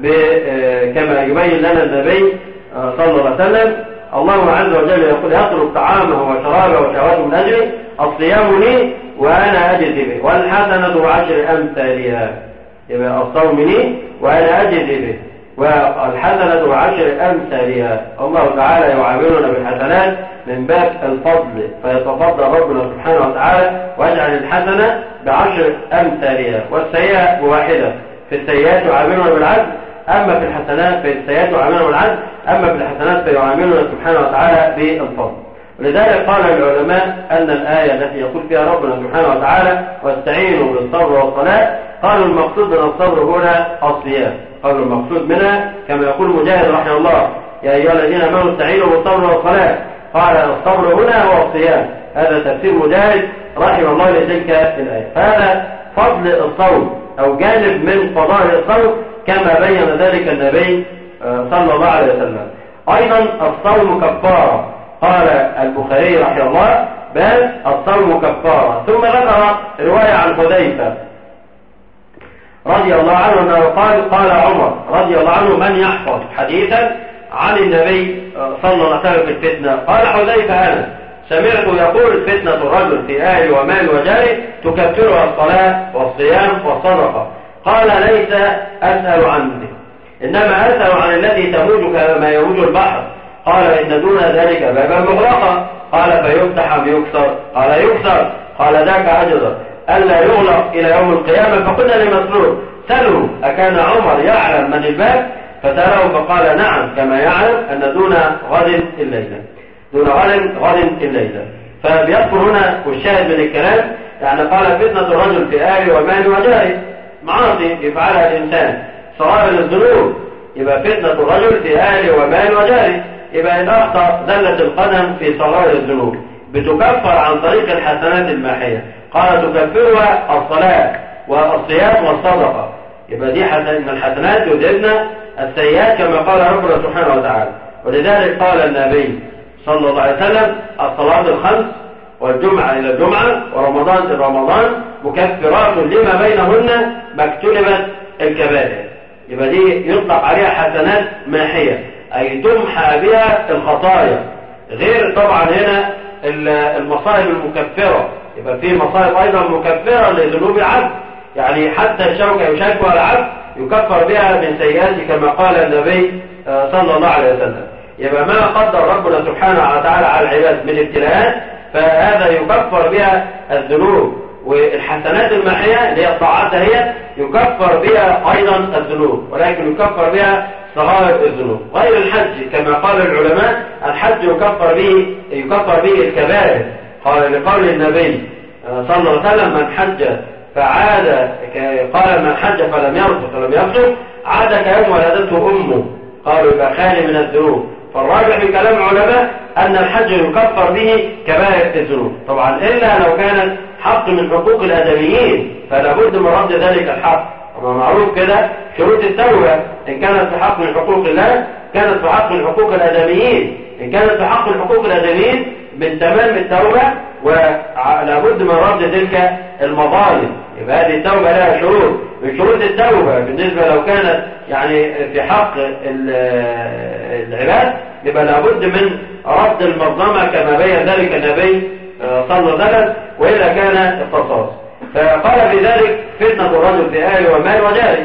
كما يبين لنا النبي صلى الله عليه وسلم. الله عز وجل يقول يترك طعامه وشرابه وشهوته من أجله، الصيام لي وأنا أجزي به والحسنة بعشر أمثالها. يبقى الصوم لي وأنا أجزي به والحسنة بعشر أمثالها. الله تعالى يعاملنا بالحسنات من باب الفضل، فيتفضل ربنا سبحانه وتعالى ويجعل الحسنة بعشر أمثالها والسيئة بواحدة. في السيئات يعاملنا بالعدل، أما في الحسنات في السيئات يعاملنا بالعدل، أما في الحسنات فيعاملنا سبحانه وتعالى بالفضل. ولذلك قال العلماء أن الآية التي يقول فيها ربنا سبحانه وتعالى واستعينوا بالصبر والصلاة، قالوا المقصود من الصبر هنا الصيام. قالوا المقصود منها كما يقول مجاهد رحمه الله يا أيها الذين آمنوا استعينوا بالصبر والصلاة، قال الصبر هنا هو الصيام. هذا تفسير مجاهد رحمه الله لتلك الآية. فهذا فضل الصوم أو جانب من فضائل الصوم كما بين ذلك النبي صلى الله عليه وسلم. أيضا الصوم كفارة، قال البخاري رحمه الله بل الصوم كفارة. ثم ذكر رواية عن حذيفة رضي الله عنه أنه قال عمر رضي الله عنه من يحفظ حديثا عن النبي صلى الله عليه وسلم في الفتنة؟ قال حذيفة أنا سمعت يقول فتنة الرجل في أهل ومال وجاره تكفرها الصلاة والصيام والصدقة. قال ليس أسأل عنه إنما أسأل عن الذي تموج كما يموج البحر. قال إن دون ذلك بابا مغلقا. قال فيفتح أم يكسر؟ قال يكسر. قال ذاك أجدر ألا يغلق إلى يوم القيامة. فقلنا لمسرور سأله أكان عمر يعلم من الباب؟ فسأله فقال نعم كما يعلم أن دون غد الليلة، دون غد الليلة. فبيذكر هنا والشاهد من الكلام يعني قال فتنة الرجل في أهله وماله وجاره، معاصي يفعلها الإنسان صغائر الذنوب. يبقى فتنة الرجل في أهله وماله وجاره، يبقى إن أخطأ زلة القدم في صغائر الذنوب بتكفر عن طريق الحسنات الماحية. قال تكفرها الصلاة والصيام والصدقة. يبقى دي من الحسنات يذهبن السيئات كما قال ربنا سبحانه وتعالى. ولذلك قال النبي صلى الله عليه وسلم الصلاة الخمس والجمعة إلى الجمعة ورمضان إلى رمضان مكفرات لما بينهن ما اجتنبت الكبائر. يبقى دي يطلق عليها حسنات ماحية أي تمحى بها الخطايا، غير طبعا هنا المصائب المكفرة. يبقى في مصائب أيضا مكفرة لذنوب العبد، يعني حتى الشوكة يشاكها العبد يكفر بها من سيئاته كما قال النبي صلى الله عليه وسلم. يبقى ما قدر ربنا سبحانه وتعالى على العباد من ابتلاءات فهذا يكفر بها الذنوب، والحسنات الماحية اللي هي الطاعات هي يكفر بها أيضا الذنوب، ولكن يكفر بها صغائر الذنوب. غير الحج كما قال العلماء الحج يكفر به الكبائر. قال لقول النبي صلى الله عليه وسلم من حج فعاد، قال من حج فلم يرفث ولم يفسق عاد كيوم ولدته أمه. قالوا يبقى خالي من الذنوب. فالراجح من كلام العلماء أن الحج يكفر به كبائر الذنوب، طبعا إلا لو كانت حق من حقوق الآدميين فلا بد من رد ذلك الحق. طبعا معروف كده شروط التوبة، إن كانت في حق من حقوق الله كانت في حق من حقوق الآدميين، إن كانت في حق من حقوق الآدميين من تمام التوبة ولا بد من رد تلك المظالم. يبقى هذه التوبة لها شروط، من شروط التوبة بالنسبة لو كانت يعني في حق العباد يبقى لابد من رد المظلمة كما بين ذلك النبي صلى الله عليه وسلم، وإلا كان القصاص. فقال بذلك فتنة الرجل في أهله ومال وجاره.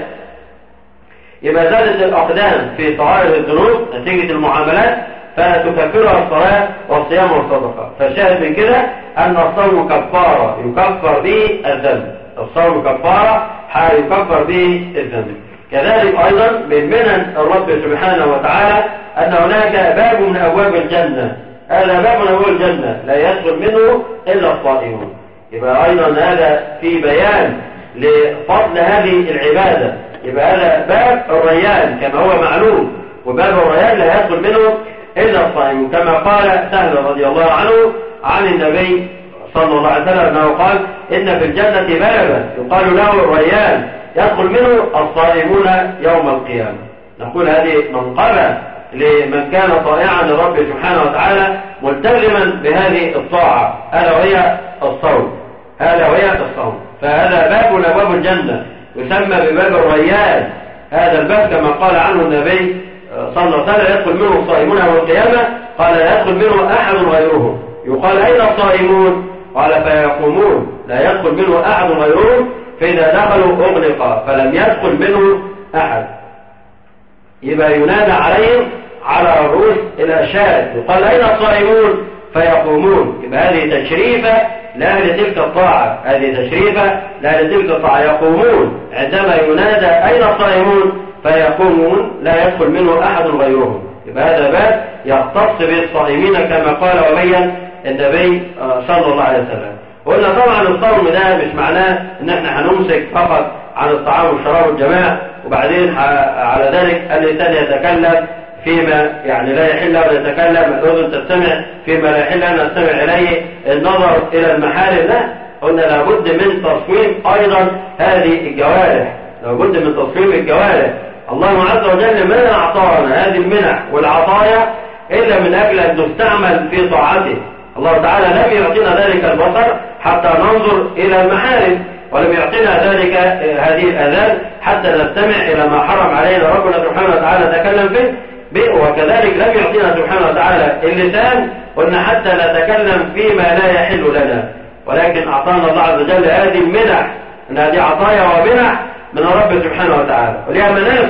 يبقى زادت الأقدام في صغائر الذنوب نتيجة المعاملات فتكفرها الصلاة والصيام والصدقة. فالشاهد من كده أن الصوم كفارة يكفر به الذنب، الصوم كفارة يكفر به الذنب. كذلك أيضا من منن الرب سبحانه وتعالى أن هناك باب من أبواب الجنة، هذا باب من أبواب الجنة لا يدخل منه إلا الصائمون. يبقى أيضا هذا في بيان لفضل هذه العبادة. يبقى هذا باب الريان كما هو معلوم، وباب الريان لا يدخل منه إلا الصائمون، كما قال سهل رضي الله عنه عن النبي صلى الله عليه وسلم أنه قال إن في الجنة بابا يقال له الريان يدخل منه الصائمون يوم القيامة. نقول هذه منقبة لمن كان طائعا لرب سبحانه وتعالى ملتزما بهذه الطاعة، هذا وهي الصوم، هذا وهي الصوم. فهذا باب من أبواب الجنة يسمى بباب الريان. هذا الباب كما قال عنه النبي صلى الله عليه وسلم يدخل منه الصائمون يوم القيامة، قال لا يدخل منه أحد غيرهم. يقال أين الصائمون؟ قال فيقومون، لا يدخل منه أحد غيرهم، فإذا دخلوا أغلق فلم يدخل منه أحد. يبقى ينادى عليهم على رؤوس الأشهاد، يقال أين الصائمون؟ فيقومون. يبقى هذه تشريفة لأهل تلك الطاعة، هذه تشريفة لأهل تلك الطاعة، يقومون عندما ينادى أين الصائمون فيقومون لا يدخل منه أحد غيرهم. يبقى هذا باب يختص بالصائمين كما قال وبين النبي صلى الله عليه وسلم. وقلنا طبعا الصوم ده مش معناه ان احنا هنمسك فقط عن الطعام والشراب والجماع وبعدين على ذلك الانسان يتكلم فيما يعني لا يحل أن يتكلم، الأذن تستمع فيما لا يحل أن نستمع إليه، النظر إلى المحارم. لا، قلنا لابد من تصميم أيضا هذه الجوارح، لابد من تصميم الجوارح. الله عز وجل ما أعطانا هذه المنح والعطايا إلا من أجل أن تستعمل في طاعته. الله تعالى لم يعطينا ذلك البصر حتى ننظر إلى المحارم، ولم يعطينا ذلك هذه الآذان حتى نستمع إلى ما حرم علينا ربنا سبحانه وتعالى تكلم به، وكذلك لم يعطينا سبحانه وتعالى اللسان قلنا حتى نتكلم فيما لا يحل لنا، ولكن أعطانا الله عز وجل هذه المنح، أن هذه عطايا ومنح من الرب سبحانه وتعالى، ولها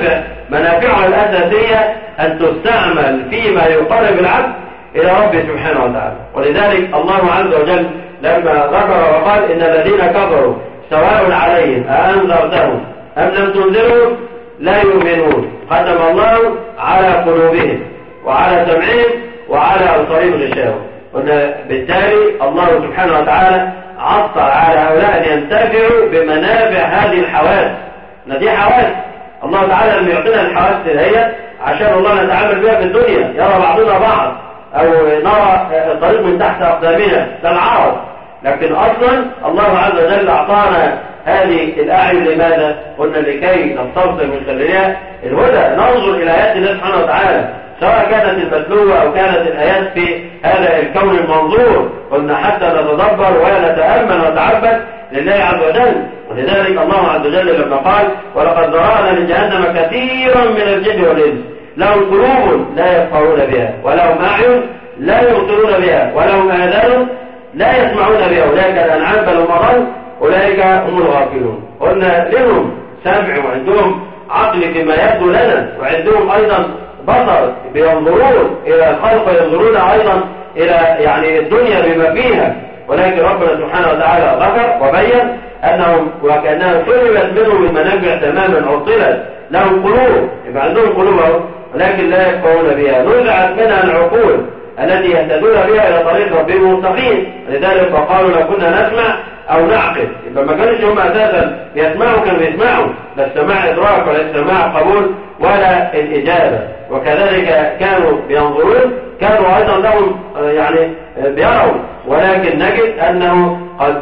منافعها الأساسية أن تستعمل فيما يقرب العبد إلى رب سبحانه وتعالى. ولذلك الله عز وجل لما ذكر وقال إن الذين كفروا سواء عليهم أأنذرتهم أم لم تنذرهم لا يؤمنون، ختم الله على قلوبهم وعلى سمعهم وعلى أبصارهم غشاوة. بالتالي الله سبحانه وتعالى عطل على هؤلاء أن ينتفعوا بمنافع هذه الحواس. دي حواس الله تعالى لم يعطينا الحواس هي عشان الله نتعامل بها في الدنيا، يرى بعضنا بعض أو نرى الطريق من تحت أقدامنا، ده العرض. لكن أصلا الله عز وجل أعطانا هذه الأعين لماذا؟ قلنا لكي نستبصر من خلالها الهدى، ننظر إلى آيات الله سبحانه وتعالى، سواء كانت المتلوة أو كانت الآيات في هذا الكون المنظور، قلنا حتى نتدبر ونتأمل ونتعبد لله عز وجل. ولذلك الله عز وجل لما قال ولقد ذرأنا لجهنم كثيرا من الجن والإنس لهم قلوب لا يفقهون بها ولهم أعين لا يبصرون بها ولهم آذان لا يسمعون بها أولئك الأنعام بل هم أضل أولئك هم الغافلون. قلنا لهم سمع وعندهم عقل فيما يبدو لنا، وعندهم أيضا بصر بينظرون إلى الخلق وينظرون أيضا إلى يعني الدنيا بما فيها، ولكن ربنا سبحانه وتعالى ذكر وبين أنهم وكأنها سلبت منهم المنافع تماما عطلت. لهم قلوب، يبقى عندهم قلوب ولكن لا يفقهون بها، نزعت منها العقول التي يهتدون بها إلى طريق ربهم المستقيم. لذلك فقالوا لو كنا نسمع أو نعقل، يبقى ما كانش هم أساسا يسمعوا، كانوا يسمعوا، لا السماع إدراك ولا السماع قبول ولا الإجابة. وكذلك كانوا ينظرون كانوا أيضا لهم يعني بيروا، ولكن نجد أنه قد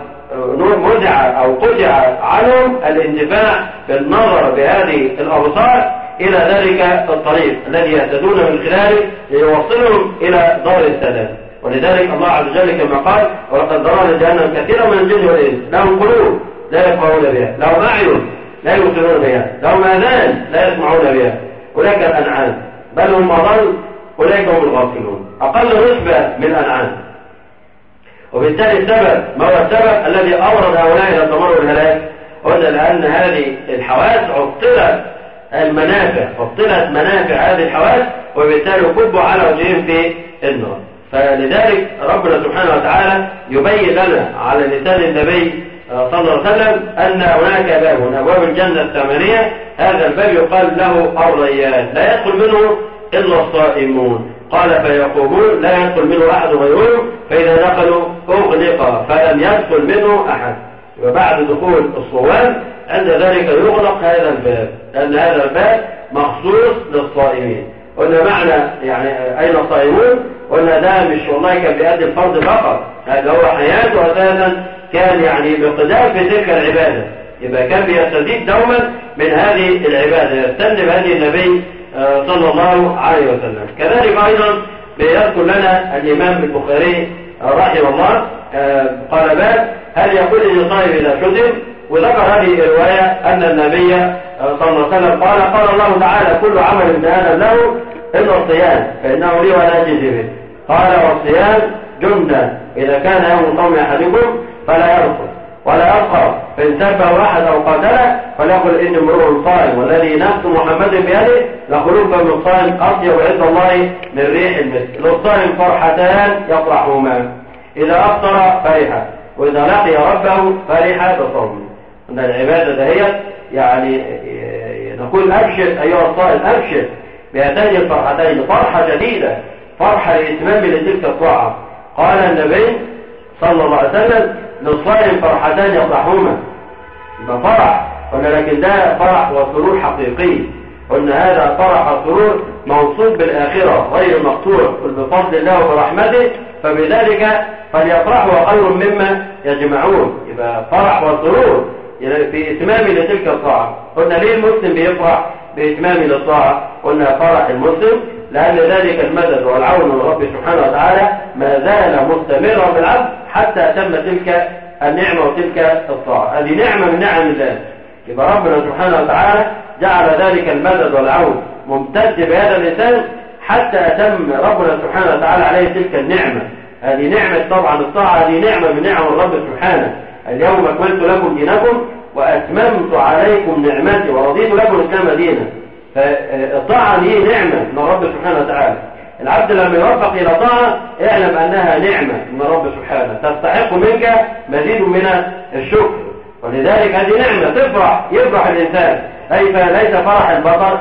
منع أو قطع عنهم الانتفاع بالنظر بهذه الأبصار إلى ذلك الطريق الذي يهتدون من خلاله ليوصلهم إلى دار السلام. ولذلك الله عز وجل كما قال: ولقد ذرأنا لجهنم كثيرا من الجن والإنس لهم قلوب لا يفقهون بها، لهم أعين لا يبصرون بها، لهم آذان لا يسمعون بها، أولئك الأنعام بل هم أضل، أولئك هم الغافلون، أقل رتبة من الأنعام. وبالتالي السبب ما هو السبب الذي أورد هؤلاء إلى الدمار والهلاك؟ قلنا لأن هذه الحواس عطلت المنافع، عطلت منافع هذه الحواس، وبالتالي كبوا على وجههم في النار. فلذلك ربنا سبحانه وتعالى يبين لنا على لسان النبي صلى الله عليه وسلم أن هناك باب من أبواب الجنة الثمانية، هذا الباب يقال له الريان، لا يدخل منه إلا الصائمون. قال: فيقومون لا يدخل منه أحد غيرهم، فإذا دخلوا أغلق فلم يدخل منه أحد. وبعد دخول الصوام عند ذلك يغلق هذا الباب، لأن هذا الباب مخصوص للصائمين. قلنا معنى يعني أين الصائمون؟ قلنا ده مش والله كان بيأدي الفرض فقط، هذا هو حياته أساسا، كان يعني بقدام في تلك العبادة، يبقى كان بيستزيد دوما من هذه العبادة، يستنى بهذه النبي صلى الله عليه وسلم. كذلك أيضا بيذكر لنا الإمام البخاري رحمه الله قال: باب هل يقول للصائم إذا شتم؟ وذكر هذه الرواية أن النبي صلى الله عليه وسلم قال الله تعالى: كل عمل ابن آدم له إلا الصيام فإنه لي ولا أجزي به. قال: والصيام جنة، إذا كان يوم صوم أحدكم فلا يرفض ولا يسخر، فإن سبه أحد أو قاتله فليقل إني امرؤ صائم، والذي نفس محمد بيده لخلوف فم الصائم أطيب عند الله من ريح المسك. للصائم فرحتان يفرحهما، إذا أفطر فرح، وإذا لقي ربه فرح بصومه. أن العبادة دهيت يعني نقول: أبشر أيها الصائم، أبشر بهاتين الفرحتين، فرحة جديدة، فرحة لإتمام لتلك الطاعة. قال النبي صلى الله عليه وسلم: للصائم فرحتان يفرحهما. يبقى فرح، قلنا لكن ده فرح وسرور حقيقي، قلنا هذا فرح وسرور موصوف بالآخرة غير مقطوع، قل بفضل الله وبرحمته فبذلك فليفرحوا خير مما يجمعون. يبقى فرح وسرور يعني في إتمام لتلك الطاعة. قلنا ليه المسلم بيفرح بإتمام للطاعة؟ قلنا فرح المسلم لأن ذلك المدد والعون من رب سبحانه وتعالى ما زال مستمرا بالعبد حتى تم تلك النعمة وتلك الطاعة. هذه نعمة من نعم الله. يبقى ربنا سبحانه وتعالى جعل ذلك المدد والعون ممتد بهذا الإنسان حتى أتم ربنا سبحانه وتعالى عليه تلك النعمة. هذه نعمة طبعا الطاعة، هذه نعمة من نعم الرب سبحانه. اليوم أكملت لكم دينكم وأتممت عليكم نعمتي ورضيت لكم الإسلام دينا. فالطاعة هي نعمة من الرب سبحانه وتعالى. العبد لما يوفق إلى طاعة اعلم أنها نعمة من الرب سبحانه تستحق منك مزيد من الشكر، ولذلك هذه نعمة يفرح الإنسان. ليس فرح البطر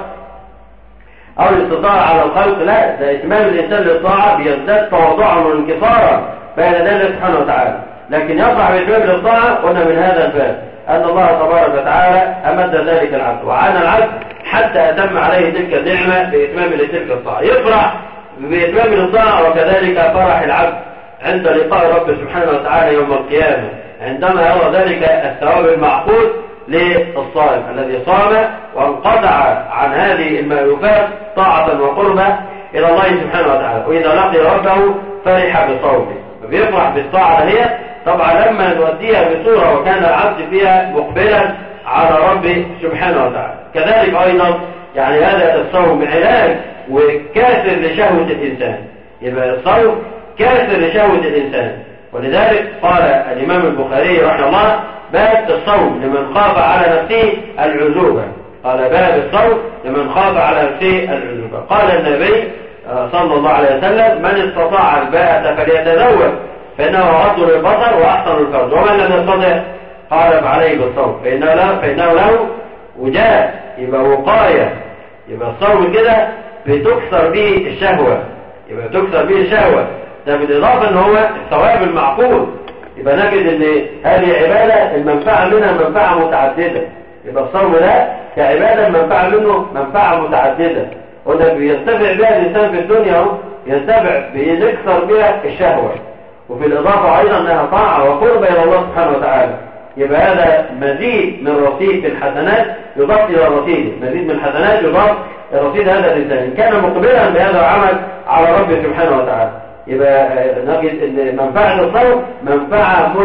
أو الاستطاعة على الخلق، لا، ده إتمام الإنسان للطاعة بيزداد تواضعا وانكسارا بين الله سبحانه وتعالى. لكن يفرح بإتمام للطاعة قلنا من هذا الباب أن الله تبارك وتعالى أمد ذلك العبد وعان العبد حتى أتم عليه تلك النعمة بإتمام لتلك الطاعة. يفرح بإتمام الطاعة، وكذلك فرح العبد عند لقاء رب سبحانه وتعالى يوم القيامة عندما يرى ذلك الثواب المعقول للصائم الذي صام وانقطع عن هذه المألوفات طاعة وقربة إلى الله سبحانه وتعالى. وإذا لقي ربه فرح بصومه، فبيفرح بالطاعة هي طبعا لما نؤديها بصورة وكان العبد فيها مقبلا على ربه سبحانه وتعالى. كذلك أيضا يعني هذا الصوم علاج وكاسر لشهوة الإنسان. يبقى الصوم كاسر لشهوة الإنسان، ولذلك قال الإمام البخاري رحمه الله: باب الصوم لمن خاف على نفسه العزوبة. قال: باب الصوم لمن خاف على نفسه العزوبة. قال النبي صلى الله عليه وسلم: من استطاع الباءة فليتزوج فإنه غض للبصر وأحسن الفرج، ومن لم يستطع قال فعليه بالصوم فإنه له وجاء. يبقى وقاية. يبقى الصوم كده بتكسر به الشهوة، يبقى تكسر به الشهوة، ده بالإضافة أن هو الثواب المعقول. يبقى نجد أن هذه عبادة المنفعة منها منفعة متعددة. يبقى الصوم ده كعبادة المنفعة منه منفعة متعددة، قلنا بيستفع بها الإنسان في الدنيا ينتفع بنكسر بها الشهوة، وفي الإضافة أيضا أنها طاعة وقرب إلى الله سبحانه وتعالى. يبقى هذا مزيد من رصيد الحسنات يضاف إلى رصيده، مزيد من الحسنات يضاف إلى رصيد هذا الإنسان إن كان مقبلا بهذا العمل على ربه سبحانه وتعالى. يبقى نجد أن منفعة الصوم منفعة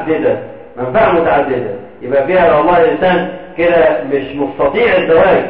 متعددة، يبقى فيها لو الله الإنسان كده مش مستطيع الزواج،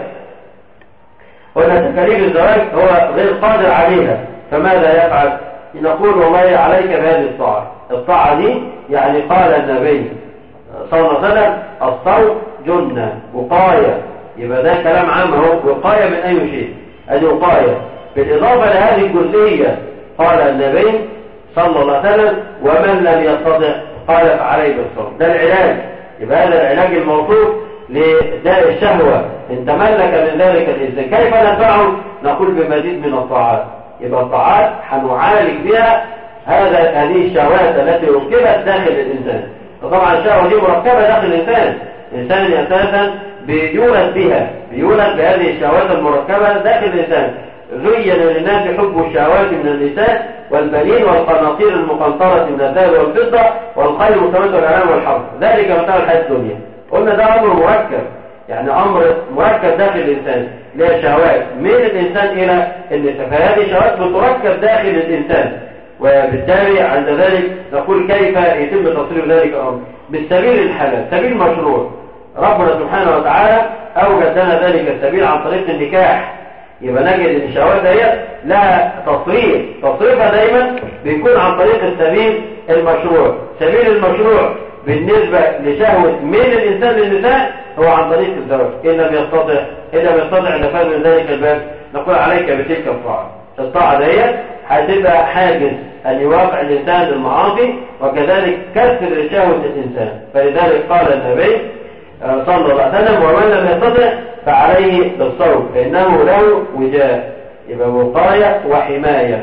قلنا تكاليف الزواج هو غير قادر عليها، فماذا يفعل؟ نقول والله عليك بهذه الطاعة دي. يعني قال النبي صلى الله عليه وسلم الصوم جنة وقاية، يبقى ده كلام عام اهو، وقاية من أي شيء، هذه وقاية. بالإضافة لهذه الجزئية قال النبي صلى الله عليه وسلم ومن لم يستطع قال فعليه بالصوم. ده العلاج، يبقى هذا العلاج الموصوف لداء الشهوة إن تملك من ذلك الإنسان. كيف ندفعه؟ نقول بمزيد من الطاعات. يبقى الطاعات هنعالج بها هذه الشهوات التي ركبت داخل الإنسان. فطبعا الشهوة دي مركبة داخل الإنسان، الإنسان أساسا بيولد بهذه الشهوات المركبة داخل الإنسان. زين للناس حب الشهوات من النساء والبنين والقناطير المقنطرة من الذهب والفضة والخيل المسومة والأنعام والحرث ذلك متاع الحياة الدنيا. قلنا ده أمر مركب، يعني أمر مركب داخل الإنسان، لها الشهوات من الإنسان إلى النساء، فهذه الشهوات بتركب داخل الإنسان. وبالتالي عند ذلك نقول كيف يتم تصريف ذلك الأمر؟ بالسبيل الحلال، سبيل مشروع. ربنا سبحانه وتعالى أوجد لنا ذلك السبيل عن طريق النكاح. يبقى نجد ان الشهوات ديت لها تصريفها دايما بيكون عن طريق السبيل المشروع. سبيل المشروع بالنسبة لشهوة من الإنسان للنساء هو عن طريق الزواج. إن لم يستطع نفاذ من ذلك الباب نقول عليك بتلك الطاعة ديت هتبقى حاجز أن يوافق الإنسان المعاصي، وكذلك كسر شهوة الإنسان. فلذلك قال النبي صلى الله عليه وسلم ومن لم يستطع فعليه بالصوم فإنه له وجاء. يبقى وقاية وحماية،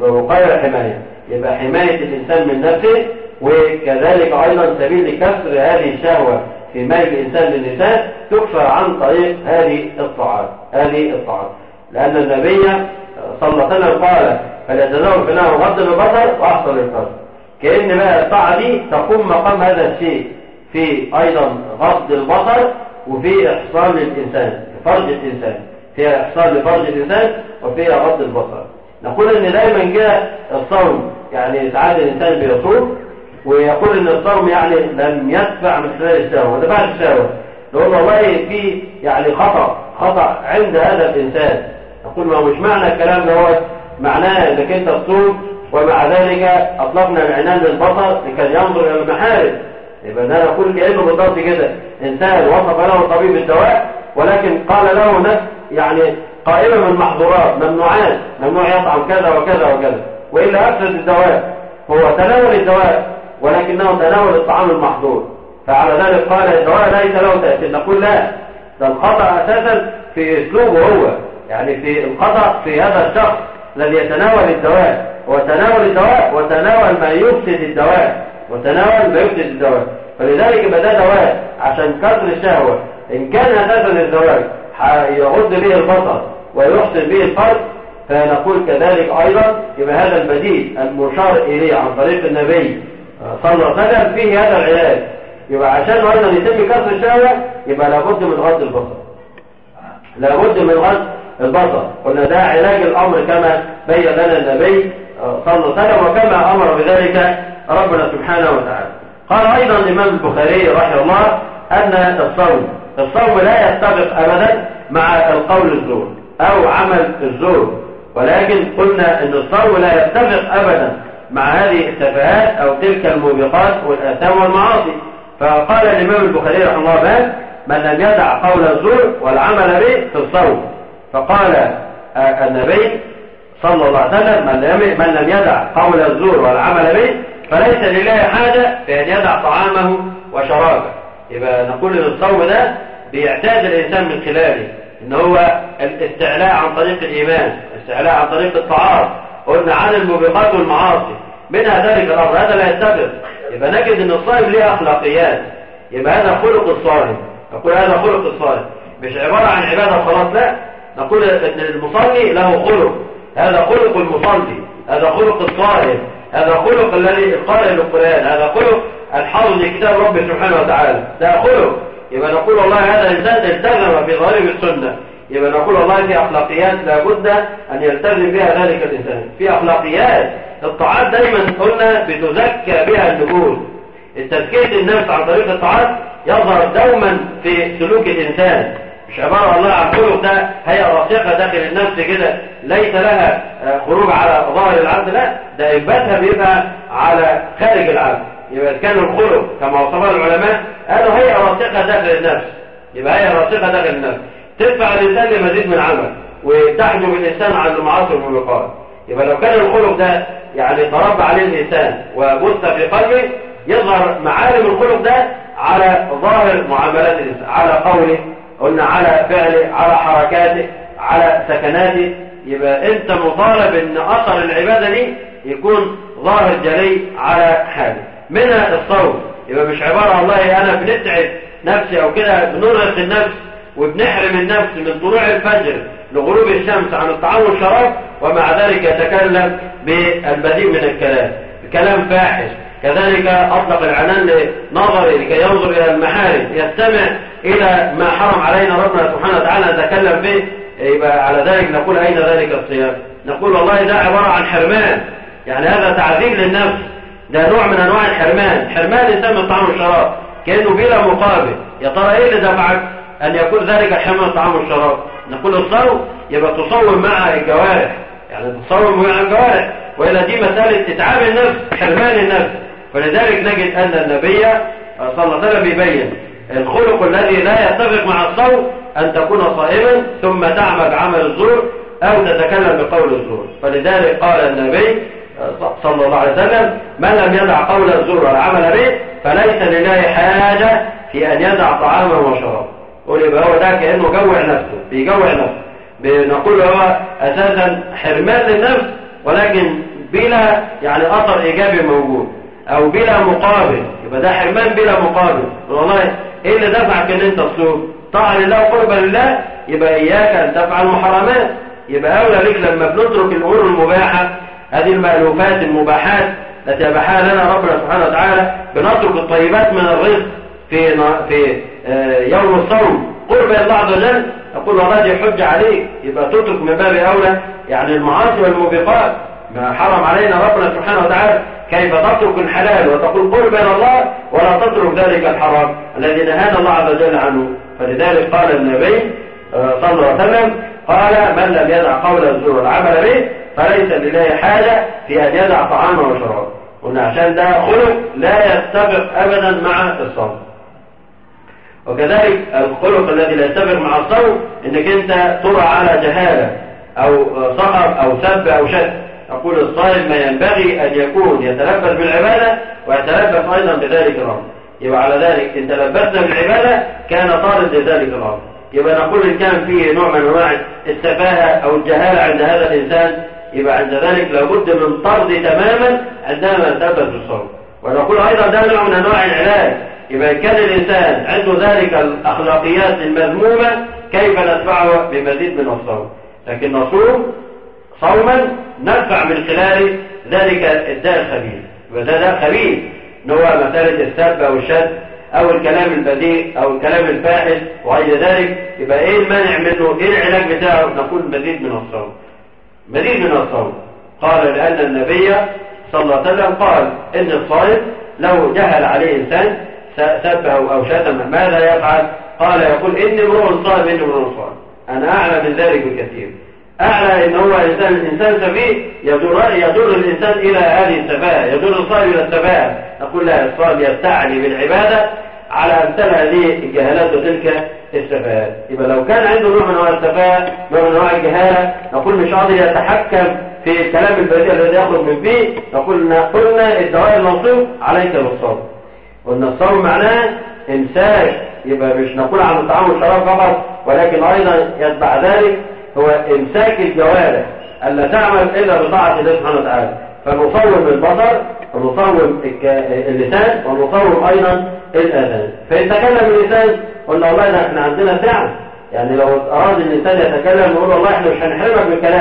يبقى حماية الإنسان من نفسه، وكذلك أيضا سبيل لكسر هذه الشهوة في ميل الإنسان للنساء تكسر عن طريق هذه الطاعات. لأن النبي صلى الله عليه وسلم قال فليتزوج بينه غض البصر وأحصل الفرج. كأن بقى الطاعة دي تقوم مقام هذا الشيء في أيضا غض البصر وفي إحصان للإنسان فرج الإنسان، فيها إحصان لفرج الإنسان وفيها غض البصر. نقول إن دايما كده الصوم يعني ساعات الإنسان بيصوم ويقول إن الصوم يعني لم يدفع من خلال الشهوة، ما دفعش الشهوة. نقول والله في يعني خطأ عند هذا الإنسان. نقول ما مش معنى الكلام ده معناه إنك أنت تصوم ومع ذلك أطلقنا العنان للبصر لكي ينظر إلى المحارم. يبقى ده نقول كأنه بالضبط كده إنسان وصف له طبيب الدواء ولكن قال له نفس يعني قائمة من محظورات ممنوعات، ممنوع يطعم كذا وكذا وكذا، وإلا أفسد الدواء. هو تناول الدواء ولكنه تناول الطعام المحظور، فعلى ذلك قال الدواء ليس له تأثير. نقول لا، ده الخطأ أساسا في أسلوبه هو، يعني في الخطأ في هذا الشخص الذي يتناول الدواء، وتناول الدواء وتناول ما يفسد الدواء، فلذلك بدأ دواء عشان كسر الشهوة. إن كان أساسا الزواج يغض به البصر ويحسن به الفرج فنقول كذلك أيضا يبقى هذا البديل المشار إليه عن طريق النبي صلى الله عليه وسلم فيه هذا العلاج. يبقى عشان أيضا يتم كسر الشهوة يبقى لابد من غض البصر، قلنا ده علاج الأمر كما بين لنا النبي صلى الله عليه وسلم وكما أمر بذلك ربنا سبحانه وتعالى. قال أيضا الإمام البخاري رحمه الله أن الصوم لا يتفق أبدا مع القول الزور أو عمل الزور، ولكن قلنا أن الصوم لا يتفق أبدا مع هذه التفاهات أو تلك الموبقات والآثام والمعاصي. فقال الإمام البخاري رحمه الله من لم يدع قول الزور والعمل به في الصوم. فقال النبي صلى الله عليه وسلم من لم يدع قول الزور والعمل به فليس لله حاجة في أن يدع طعامه وشرابه. يبقى نقول ان الصوم ده بيعتاد الإنسان من خلاله ان هو الاستعلاء عن طريق الإيمان، الاستعلاء عن طريق الطاعات، قلنا عن الموبقات والمعاصي، منها ذلك الأمر هذا لا يتفق. يبقى نجد ان الصائم ليه أخلاقيات، يبقى هذا خلق الصائم. نقول هذا خلق الصائم مش عبارة عن عبادة خلاص، لا، نقول ان المصلي له خلق، هذا خلق المصلي، هذا خلق الصائم، هذا خلق الذي قارئ للقرآن، هذا خلق الحافظ لكتاب ربه سبحانه وتعالى، ده خلق. يبقى نقول والله هذا إنسان التزم في ظاهر السنة. يبقى نقول والله في أخلاقيات لابد أن يلتزم بها ذلك الإنسان. في أخلاقيات الطاعات دايما قلنا بتزكى بها النفوس. التزكية النفس عن طريق الطاعات يظهر دوما في سلوك الإنسان، مش عبارة الله عن خلق ده هي راسخة داخل النفس كده ليس لها خروج على ظاهر العبد، لا ده إثباتها بيبقى على خارج العبد. يبقى كان الخلق كما وصفها العلماء قالوا هي راسخة داخل النفس، يبقى هي راسخة داخل النفس تدفع الإنسان لمزيد من العمل وتحجب الإنسان عن المعاصي والموبقات. يبقى لو كان الخلق ده يعني تربى عليه الإنسان وبث في قلبه يظهر معالم الخلق ده على ظاهر معاملات الإنسان، على قوله قلنا، على فعله، على حركاته، على سكناته. يبقى أنت مطالب أن أثر العبادة دي يكون ظاهر جلي على حاله. منها الصوم، يبقى مش عبارة والله أنا بنتعب نفسي أو كده بنرهق النفس وبنحرم النفس من طلوع الفجر لغروب الشمس عن الطعام والشراب ومع ذلك يتكلم بالمزيد من الكلام، كلام فاحش. كذلك أطلق العنان لنظري لكي ينظر إلى المحارم، يستمع إلى ما حرم علينا ربنا سبحانه وتعالى نتكلم به. يبقى على ذلك نقول أين ذلك الصيام؟ نقول والله ده عبارة عن حرمان، يعني هذا تعذيب للنفس، ده نوع من أنواع الحرمان، حرمان الإنسان من الطعام والشراب كأنه بلا مقابل. يا ترى إيه اللي دفعك أن يكون ذلك حرمان الطعام والشراب؟ نقول الصوم، يبقى تصوم مع الجوارح، يعني تصوم مع الجوارح، وإلى دي مسألة إتعاب النفس، حرمان النفس. فلذلك نجد أن النبي صلى الله عليه وسلم يبين الخلق الذي لا يتفق مع الصوم أن تكون صائما ثم تعمل عمل الزور أو تتكلم بقول الزور. فلذلك قال النبي صلى الله عليه وسلم: من لم يدع قول الزور والعمل به فليس لله حاجة في أن يدع طعامه وشرابه. يبقى هو ده كأنه جوع نفسه، بيجوع نفسه. بنقول هو أساسا حرمان للنفس ولكن بلا يعني أثر إيجابي موجود أو بلا مقابل. يبقى ده حرمان بلا مقابل. والله إيه اللي دفعك إن أنت تصوم؟ طاعة لله وقربا لله، يبقى إياك أن تفعل محرمات. يبقى أولى بك لما بنترك الأمور المباحة، هذه المألوفات المباحات التي أباحها لنا ربنا سبحانه وتعالى، بنترك الطيبات من الرزق في يوم الصوم قرب الله عز وجل. أقول والله دي حجة عليك، يبقى تترك من باب أولى يعني المعاصي والموبقات ما حرم علينا ربنا سبحانه وتعالى. كيف تترك الحلال وتقول قرب إلى الله ولا تترك ذلك الحرام الذي نهانا الله عز وجل عنه؟ فلذلك قال النبي صلى الله عليه وسلم قال: من لم يدع قول الزور والعمل به فليس لله حاجة في أن يدع طعامه وشرابه. قلنا عشان ده خلق لا يتفق أبدا مع الصوم. وكذلك الخلق الذي لا يتفق مع الصوم انك انت ترى على جهالة او سخط او سب او شد. أقول الصائم ما ينبغي أن يكون يتلبس بالعبادة ويتلبس أيضا بذلك الأمر. يبقى على ذلك إن تلبسنا بالعبادة كان طارد لذلك الأمر. يبقى نقول إن كان فيه نوع من أنواع السفاهة أو الجهالة عند هذا الإنسان، يبقى عند ذلك لابد من طرد تماما عندما يتلبس بالصوم. ونقول أيضا ده نوع من أنواع العلاج. يبقى كان الإنسان عنده ذلك الأخلاقيات المذمومة كيف ندفعه بمزيد من الصوم؟ لكن نصوم صوما ندفع من خلال ذلك الداء الخبيث. وده داء خبيث إن هو مسألة السب أو الشد أو الكلام البذيء أو الكلام الفاحش وغير ذلك. يبقى إيه المانع منه؟ إيه العلاج بتاعه؟ نقول مزيد من الصوم، مزيد من الصوم. قال لأن النبي صلى الله عليه وسلم قال إن الصائم لو جهل عليه إنسان سبه أو شتم ماذا يفعل؟ قال يقول إني امرؤ صائم، إني امرؤ صائم. أنا أعلى من ذلك بكثير، أعلى إن هو إنسان سفيه يجر الإنسان إلى هذه السفاهة، يجر الصائم إلى السفاهة. نقول لا، الصائم يستعني بالعبادة على أمثال هذه الجهالات وتلك السفاهات. يبقى لو كان عنده نوع من أنواع السفاهة، نوع من أنواع الجهالة، نقول مش قادر يتحكم في الكلام البذيء الذي يخرج من فيه، قلنا الدواء الموصوف عليك بالصوم. قلنا الصوم معناه إمساك، يبقى مش نقول عن الطعام والشراب فقط، ولكن أيضا يتبع ذلك هو إمساك الجوارح ألا تعمل إلا بطاعة الله سبحانه وتعالى. فنصوم البصر ونصوم اللسان ونصوم أيضا الآذان. فإن تكلم اللسان قلنا والله احنا عندنا ساعة، يعني لو أراد الإنسان يتكلم نقول والله احنا مش هنحرمك من الكلام،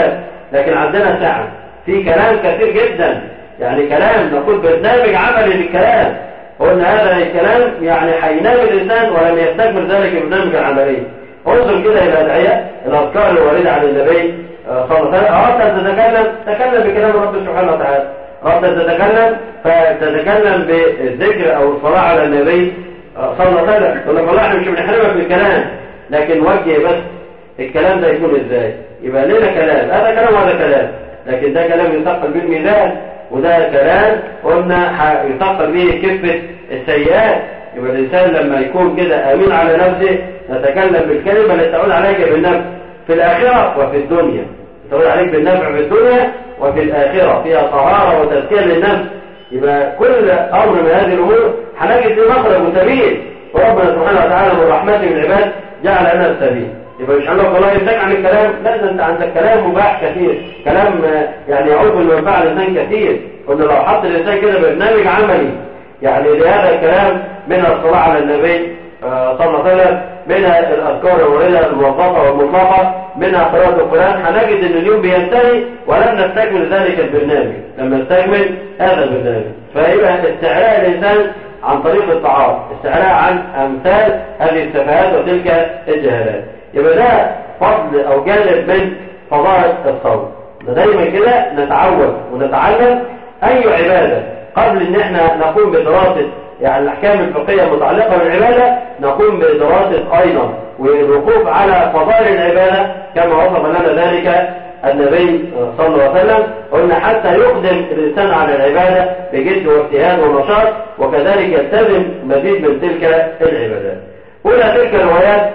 لكن عندنا سعة في كلام كثير جدا، يعني كلام نقول برنامج عملي للكلام، قلنا هذا الكلام يعني هينام الإنسان ولم يستكمل ذلك البرنامج العملي. انظر كده إلى الأدعية الأذكار الواردة عن النبي صلى الله عليه وسلم. تتكلم بكلام رب سبحانه وتعالى، تتكلم فتتكلم بالذكر أو الصلاة على النبي صلى الله عليه وسلم. يقول لك والله احنا مش بنحرمك من الكلام، لكن وجه بس الكلام ده يكون ازاي. يبقى لنا كلام، هذا كلام وهذا كلام، لكن ده كلام يثقل به الميزان، وده كلام قلنا يثقل به كفة السيئات. يبقى الإنسان لما يكون كده أمين على نفسه نتكلم بالكلمة اللي تعود عليك بالنفع في الآخرة وفي الدنيا، تعود عليك بالنفع في الدنيا وفي الآخرة، فيها طهارة وتزكية للنفس. يبقى كل أمر من هذه الأمور هنجد فيه مخرج وسبيل، وربنا سبحانه وتعالى من رحمته بالعباد جعل لنا السبيل. يبقى مش هنقول والله يمسك عن الكلام، لا ده انت عندك كلام مباح كثير، كلام يعني يعود بالمنفعة للإنسان كثير. قلنا لو حط الإنسان كده برنامج عملي يعني لهذا الكلام، من الصلاة على النبي صلى الله عليه وسلم، من الأذكار الواردة الموظفة والمطلقة، من قراءة القرآن، هنجد أن اليوم بينتهي ولم نستكمل ذلك البرنامج، لم نستكمل هذا البرنامج. فيبقى استعلاء الإنسان عن طريق الطعام، استعلاء عن أمثال هذه السفهات وتلك الجهالات. يبقى ده فضل أو جانب من فضائل الصوم. دايما كده نتعود ونتعلم أي عبادة قبل أن احنا نقوم بدراسة يعني الأحكام الفقهية المتعلقة بالعبادة، نقوم بدراسة أيضا والوقوف على فضائل العبادة كما وصف لنا ذلك النبي صلى الله عليه وسلم. قلنا حتى يقدم الإنسان على العبادة بجد واجتهاد ونشاط، وكذلك يلتزم مزيد من تلك العبادات. هنا تلك الروايات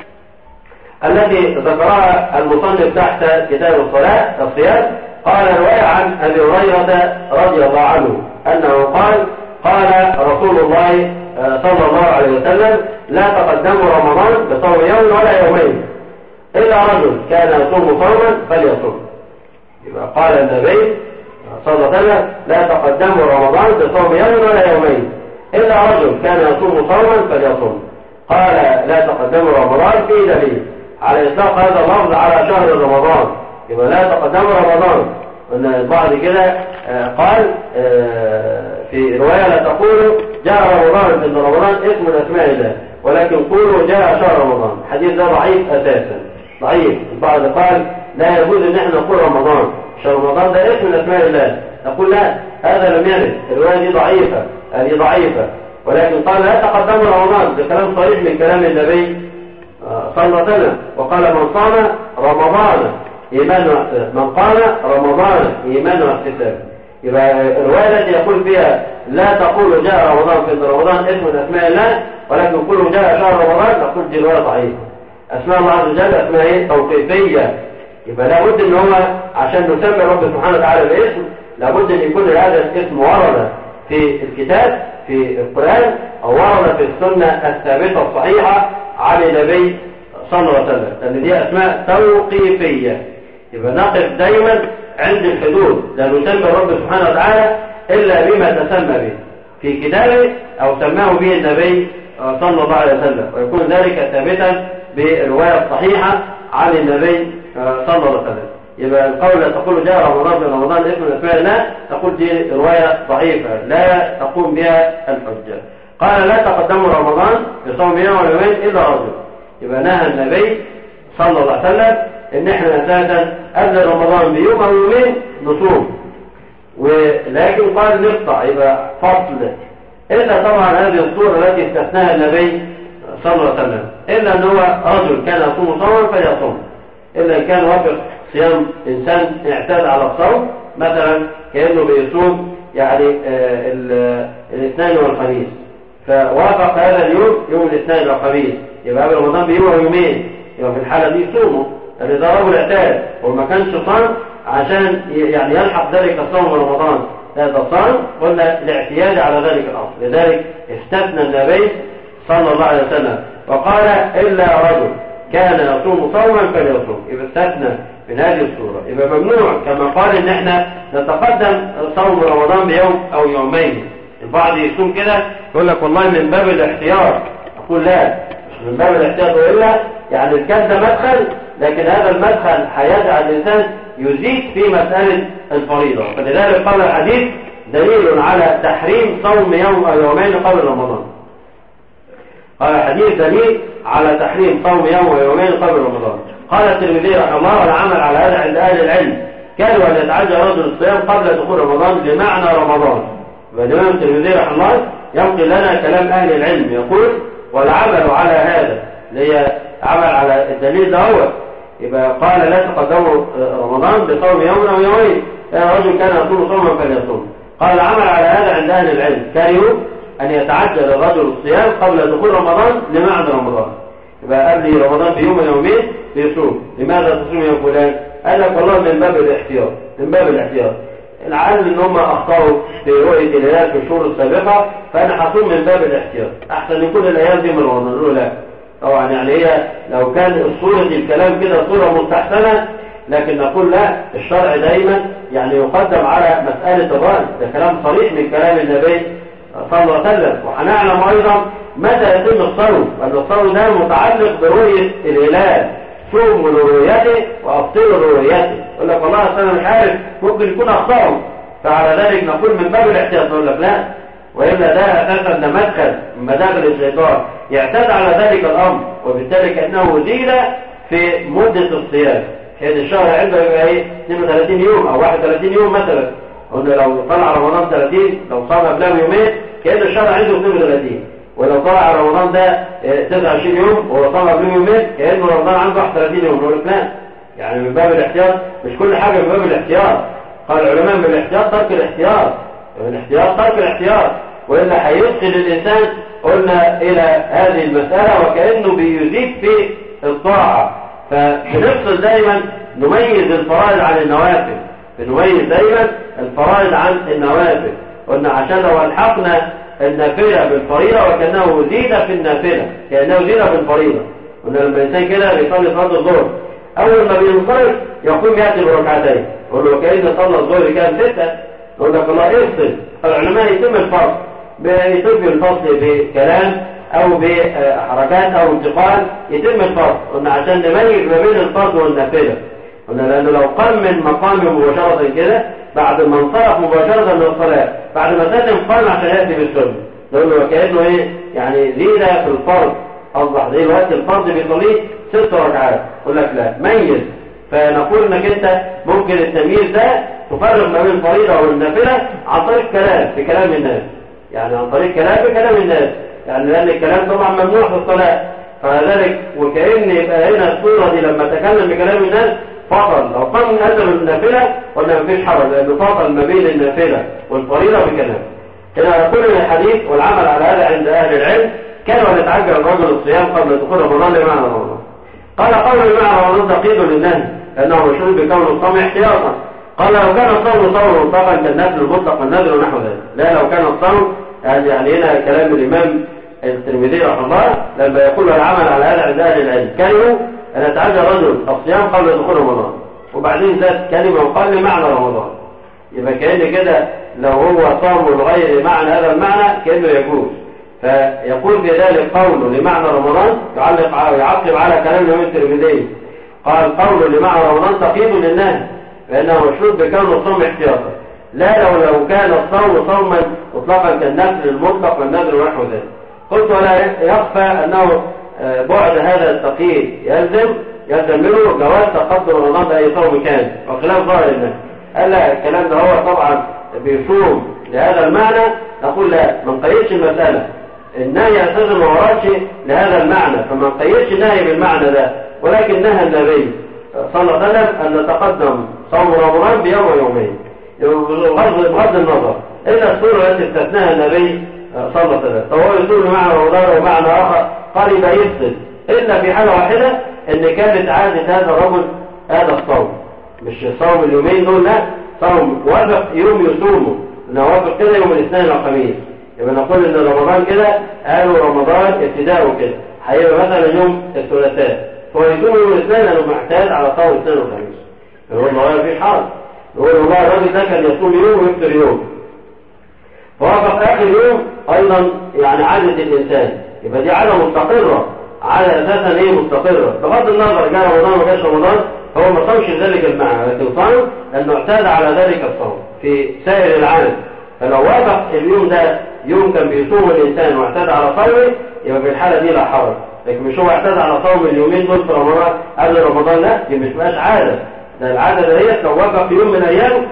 التي ذكرها المصنف تحت كتاب الصيام. قال رواية عن أبي هريرة رضي الله عنه أنه قال رسول الله صلى الله عليه وسلم: لا تقدموا رمضان بصوم يوم ولا يومين إلا رجل كان يصوم صوما فليصوم. يبقى قال النبي صلى الله عليه وسلم: لا تقدموا رمضان بصوم يوم ولا يومين إلا رجل كان يصوم صوما فليصوم. قال لا تقدموا رمضان فيه دليل على إطلاق هذا اللفظ على شهر رمضان. يبقى لا تقدموا رمضان. البعض كده قال في رواية: لا تقولوا جاء رمضان في رمضان اسم من أسماء الله، ولكن قولوا جاء شهر رمضان. الحديث ده ضعيف أساسا، ضعيف. البعض قال لا يجوز ان احنا نقول رمضان، شهر رمضان ده اسم من أسماء الله. نقول لا، هذا لم يرد، الرواية دي ضعيفة، هذه ضعيفة. ولكن قال لا تقدموا رمضان، بكلام صريح من كلام النبي صلى الله عليه وسلم. وقال: من صام رمضان إيمان واحتساب، من قال رمضان إيمان واحتساب. يبقى الرواية التي يقول فيها لا تقولوا جاء رمضان في رمضان اسم من أسماء الله، ولكن قولوا جاء شهر رمضان، نقول دي رواية ضعيفة. أسماء الله عز وجل أسماء ايه؟ توقيفية. يبقى لابد ان هو عشان نسمي رب سبحانه وتعالى باسم لابد ان يكون هذا الاسم ورد في الكتاب في القرآن أو ورد في السنة الثابتة الصحيحة عن النبي صلى الله عليه وسلم، لأن دي أسماء توقيفية. يبقى نقف دايما عند الحدود، لا نسمي رب سبحانه وتعالى إلا بما تسمى به في كتابه أو سماه به النبي صلى الله عليه وسلم، ويكون ذلك ثابتا بالرواية الصحيحة عن النبي صلى الله عليه وسلم. يبقى القول لا تقول جاء رمضان في رمضان اسم من أسماء الله، تقول دي رواية ضعيفة لا تقوم بها الحجة. قال لا تقدموا رمضان بصوم يوم ويومين إلا رجل. يبقى نهى النبي صلى الله عليه وسلم ان احنا اساسا قبل رمضان بيوم او يومين نصوم، ولكن قال نقطع. يبقى فصل الا طبعا هذه الصورة التي استثناها النبي صلى الله عليه وسلم، الا ان هو رجل كان يصوم صوما فليصوم، الا ان كان وافق صيام انسان اعتاد على الصوم، مثلا كانه بيصوم يعني الاثنين والخميس، فوافق هذا اليوم يوم الاثنين والخميس، يبقى قبل رمضان بيوم او يومين، يبقى في الحالة دي يصوموا، لأن ده رجل اعتاد وما كانش صام عشان يعني يلحق ذلك الصوم رمضان، هذا صام قلنا الاعتياد على ذلك الأمر. لذلك استثنى النبي صلى الله عليه وسلم وقال إلا رجل كان يصوم صوما فليصوم، يبقى استثنى من هذه الصورة. يبقى ممنوع كما قال ان احنا نتقدم صوم رمضان بيوم او يومين. البعض يصوم كده يقول لك والله من باب الاحتياط، اقول لا، مش من باب الاحتياط، وإلا يعني الكلام ده مدخل، لكن هذا المدخل هيجعل الإنسان يزيد في مسألة الفريضة. فلذلك قال الحديث دليل على تحريم صوم يوم أو يومين قبل رمضان. قال الحديث دليل على تحريم صوم يوم أو يومين قبل رمضان. قال الترمذي رحمه الله والعمل على هذا عند أهل العلم كانوا أن يتعجل رجل الصيام قبل دخول رمضان بمعنى رمضان. والإمام الترمذي رحمه الله ينقل لنا كلام أهل العلم يقول والعمل على هذا اللي هي عمل على الدليل ده هو يبقى قال لا تقدموا رمضان بصوم يوم أو يومين رجل كان يصوم صوما فليصوم. قال العمل على هذا عند أهل العلم كانوا أن يتعجل الرجل الصيام قبل دخول رمضان لمعنى رمضان. يبقى قبل رمضان بيوم يومين بيصوم. لماذا تصوم يا فلان؟ قال لك والله من باب الاحتياط، من باب الاحتياط. العلم ان هم اخطأوا في رؤية الهلال في الشهور السابقة فانا هصوم من باب الاحتياط احسن يكون الايام دي من رمضان. نقول لا طبعا يعني هي لو كان صورة الكلام كده صورة مستحسنة لكن نقول لا الشرع دايما يعني يقدم على مسألة الرأي. ده كلام صريح من كلام النبي صلى الله عليه وسلم. وهنعلم ايضا متى يتم الصوم لان الصوم ده متعلق برؤية الهلال. صوموا لرؤيته وابطلوا لرؤيته. يقول لك والله انا مش عارف ممكن يكون اخطأوا فعلى ذلك نقول من باب الاحتياط. نقول لك لا والا ده اساسا ده مدخل من مداخل الشيطان يعتاد على ذلك الامر وبالتالي كانه زيد في مده الصيام. كان الشهر عنده يبقى ايه 32 يوم او 31 يوم مثلا. قلنا لو طلع رمضان 30 لو صام قبله يومين كان الشهر عنده 32 ولو طلع رمضان ده 29 يوم وهو صام قبله يومين كانه رمضان عنده 31 يوم. نقول لك لا يعني من باب الاحتياط مش كل حاجه من باب الاحتياط. قال العلماء من الاحتياط ترك الاحتياط. الاحتياط ترك الاحتياط وإلا هيدخل الإنسان قلنا إلى هذه المسألة وكأنه بيزيد في الطاعة. فبنفصل دايما نميز الفرائض عن النوافل. بنميز دايما الفرائض عن النوافل. قلنا عشان لو الحقنا النافلة بالفريضة وكأنه زيد في النافلة كأنه زيد في الفريضة. قلنا لما الإنسان كده بيصلي صلاة الظهر أول ما بينصرف يقوم يأتي بركعتين يقول له كأن صلى الظهر كان 6 يقول لك الله افصل. العلماء يتم الفصل يتم الفصل بكلام او بحركات او انتقال يتم الفصل. قلنا عشان نميز ما بين الفرض والنافله. قلنا لانه لو قام من مقامه مباشره كده بعد ما انصرف مباشره من الصلاه بعد ما سلم قام عشان ياتي بالسنه نقول له كانه ايه يعني زيد في الفرض اصبح زي الوقت الفرض بيصليه 6 ركعات. يقول لك لا ميز. فنقول انك انت ممكن التمييز ده تفرق ما بين الفريضه والنافله عن طريق كلام بكلام الناس. يعني عن طريق كلام بكلام الناس يعني لأن الكلام طبعا ممنوع في الصلاة. فذلك وكأن يبقى هنا الصورة دي لما تكلم بكلام الناس فصل. لو قام من أدب النافلة قلنا مفيش حرج لأنه فصل ما بين النافلة والفريضة بكلام. هنا نقول الحديث والعمل على هذا عند أهل العلم كانوا يتعجل الرجل الصيام قبل دخول رمضان لمعنى رمضان. قال قول بمعنى رمضان تقييد للنهي لأنه مشهور بكون الصوم احتياطا. قال لو كان الصوم صوم مطلقا كالنفل المطلق والنذر ونحو ذلك. لا لو كان الصوم يعني هنا كلام الإمام الترمذي رحمه الله لما يقول العمل على هذا عند أهل العلم كانوا أن يتعجل رجل الصيام قبل دخول رمضان وبعدين ذات كلمة وقال لمعنى رمضان. يبقى كأن كده لو هو صام بغير معنى هذا المعنى كأنه يجوز. فيقول في ذلك قول لمعنى رمضان يعقب على كلام الإمام الترمذي قال قول لمعنى رمضان تقييد للنهي لأنه مشروط بكون الصوم احتياطا. لا لو كان الصوم صوما مطلقا كالنفل المطلق والنذر ونحو ذلك. قلت ولا يخفى أنه بعد هذا التقييد يلزم منه جواز تقدم رمضان بأي صوم كان وخلاف ظاهر النهي. قال لا الكلام ده هو طبعا بيصوم لهذا المعنى. نقول لا ما نقيدش المسألة. النهي أساسا ما وردش لهذا المعنى فما نقيدش النهي بالمعنى ده ولكن نهى النبي صلى الله عليه وسلم أن نتقدم صوم رمضان بيوم ويومين بغض النظر إلا الصورة التي استثناها النبي صلى الله عليه وسلم. فهو يقول معنى رمضان ومعنى آخر قريب يفصل إلا في حالة واحدة إن كانت عادة هذا الرجل هذا الصوم مش صوم اليومين دول لا صوم وافق يوم يصومه نوافق كده يوم الاثنين والخميس. يبقى نقول إن رمضان كده قالوا رمضان ابتداءه كده هيبقى مثلا يوم الثلاثاء فهو يصوم يوم الاثنين لأنه معتاد على صوم الاثنين والخميس. يقول الله مفيش حرج. يقول والله الراجل ده كان يصوم يوم ويفطر يوم فوافق آخر يوم أيضا يعني عادة الإنسان. يبقى دي عادة مستقرة عادة أساسا إيه مستقرة بغض النظر جاء رمضان وجاش رمضان هو ما صامش ذلك المعنى، لكن صام لأنه اعتاد على ذلك الصوم في سائر العام. فلو وافق اليوم ده يوم كان بيصوم الإنسان واعتاد على صومه، يبقى في الحالة دي لا حرج. لكن مش هو اعتاد على صوم اليومين دول في رمضان قبل رمضان، لا، دي مش بقاش عادة. ده العادة ديت لو وافق يوم من الأيام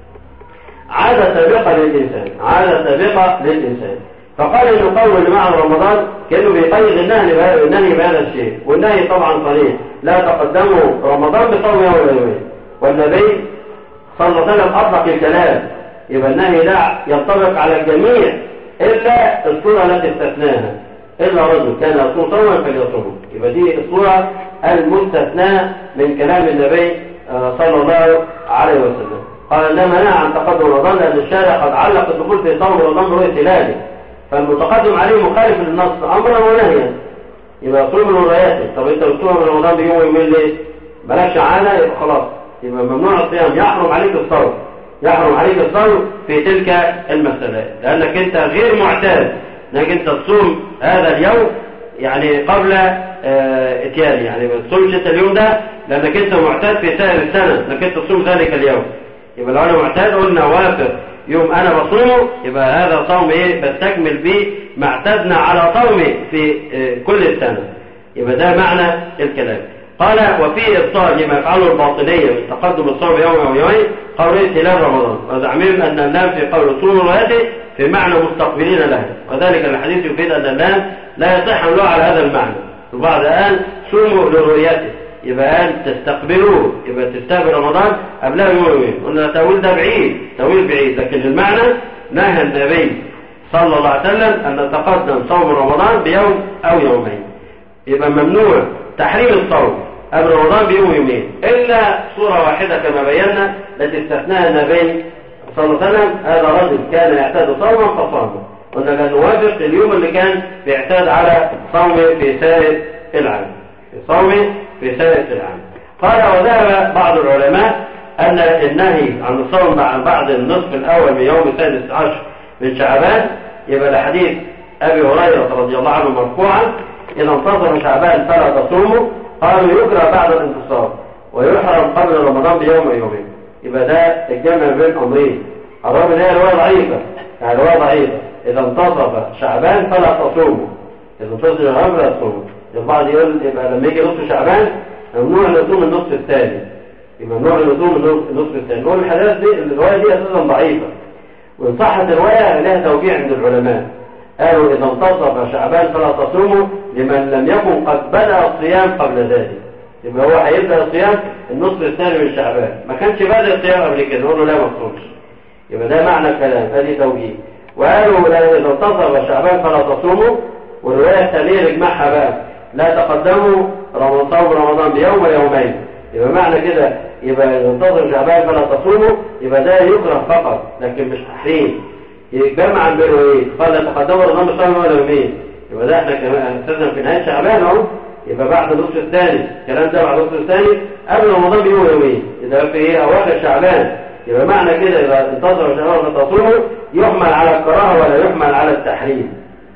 عادة سابقة للإنسان، عادة سابقة للإنسان. فقال إنه قول اللي مع رمضان كأنه بيقيد النهي بهذا الشيء، والنهي طبعا صريح: لا تقدموا رمضان بصوم يوم ولا يومين. والنبي صلى الله عليه وسلم أطلق الكلام، يبقى النهي ده ينطبق على الجميع إلا الصورة التي استثناها: إلا رجل كان يصوم صوما فليصوم. يبقى دي الصورة المستثناة من كلام النبي صلى الله عليه وسلم. قال: لا منع عن تقدم رمضان، لأن الشارع قد علق الدخول في صوم رمضان برؤية هلاله، فالمتقدم عليه مخالف للنص أمرا ونهيا. يبقى صوم من رؤيته. طب أنت بتصوم من رمضان بيوم ويومين ليه؟ مالكش عادة، يبقى خلاص، يبقى ممنوع الصيام، يحرم عليك الصوم، يحرم عليك الصوم في تلك المسألة، لأنك أنت غير معتاد أنك أنت تصوم هذا اليوم يعني قبل اتيان، يعني ما تصومش أنت اليوم ده لأنك أنت معتاد في سائر السنة أنك أنت تصوم ذلك اليوم. يبقى لو أنا معتاد قلنا وافق يوم أنا بصومه، يبقى هذا صوم إيه؟ بستكمل به ما اعتدنا على صومه في كل السنة. يبقى ده معنى الكلام. قال: وفي إبطال لما يفعله الباطنية من تقدم الصوم يوم أو يومين قولية هلال رمضان، وزعمهم أن اللام في قول صوم رؤيته في معنى مستقبلين له، وذلك الحديث يفيد أن اللام لا يصح حملها على هذا المعنى. البعض قال صوموا لرؤيته، يبقى قال تستقبلوه، يبقى تستقبل رمضان قبلها يومين. قلنا التأويل ده بعيد، تأويل بعيد، لكن المعنى نهى النبي صلى الله عليه وسلم أن نتقدم صوم رمضان بيوم أو يومين. يبقى ممنوع تحريم الصوم قبل رمضان بيوم يومين، إلا صورة واحدة كما بينا التي استثناها النبي صلى الله عليه وسلم: هذا رجل كان يعتاد صوما فصام. قلنا لا نوافق اليوم اللي كان بيعتاد على صوم في سائر العام، في سائر العام. قال: وذهب بعض العلماء أن النهي عن الصوم بعد النصف الأول من يوم السادس عشر من شعبان، يبقى لحديث أبي هريرة رضي الله عنه مرفوعا: إذا انتصف شعبان فلا تصوموا. قالوا: يكره بعد الانتصار ويحرم قبل رمضان بيوم ويومين. يبقى ده الجمع بين أمرين. الرغم ان هي رواية ضعيفة، يعني رواية ضعيفة: إذا انتصف شعبان فلا تصوموا، إذا انتصف شعبان فلا تصوموا. البعض يقول يبقى لما يجي نصف شعبان ممنوع نصوم النصف الثاني، يبقى ممنوع نصوم النصف الثاني. نقول الحديث دي الرواية دي أساسا ضعيفة، وإن صحت الرواية لها توجيه عند العلماء. قالوا: إذا انتصف شعبان فلا تصوموا لمن لم يكن قد بدأ الصيام قبل ذلك. يبقى هو هيبدأ الصيام النصف الثاني من شعبان، ما كانش بدأ الصيام قبل كده، نقول له لا ما تصومش. يبقى ده معنى الكلام، هذه توجيه. وقالوا: إذا انتصف شعبان فلا تصوموا. والرواية الثانية نجمعها بقى: لا تقدموا صوم رمضان بيوم ويومين. يبقى معنى كده يبقى إذا انتصف شعبان فلا تصوموا، يبقى ده يكره فقط لكن مش تحريم. يجمع بينه ايه؟ قال: لا تقدموا رمضان بصوم ولا يومين. يبقى ده احنا كمان استاذن في نهاية شعبان اهو، يبقى بعد النصف الثاني، الكلام ده بعد النصف الثاني قبل رمضان بيوم ويومين، إذا في ايه أواخر شعبان. يبقى معنى كده إذا انتصف شعبان فلا تصوموا يحمل على الكراهة ولا يحمل على التحريم،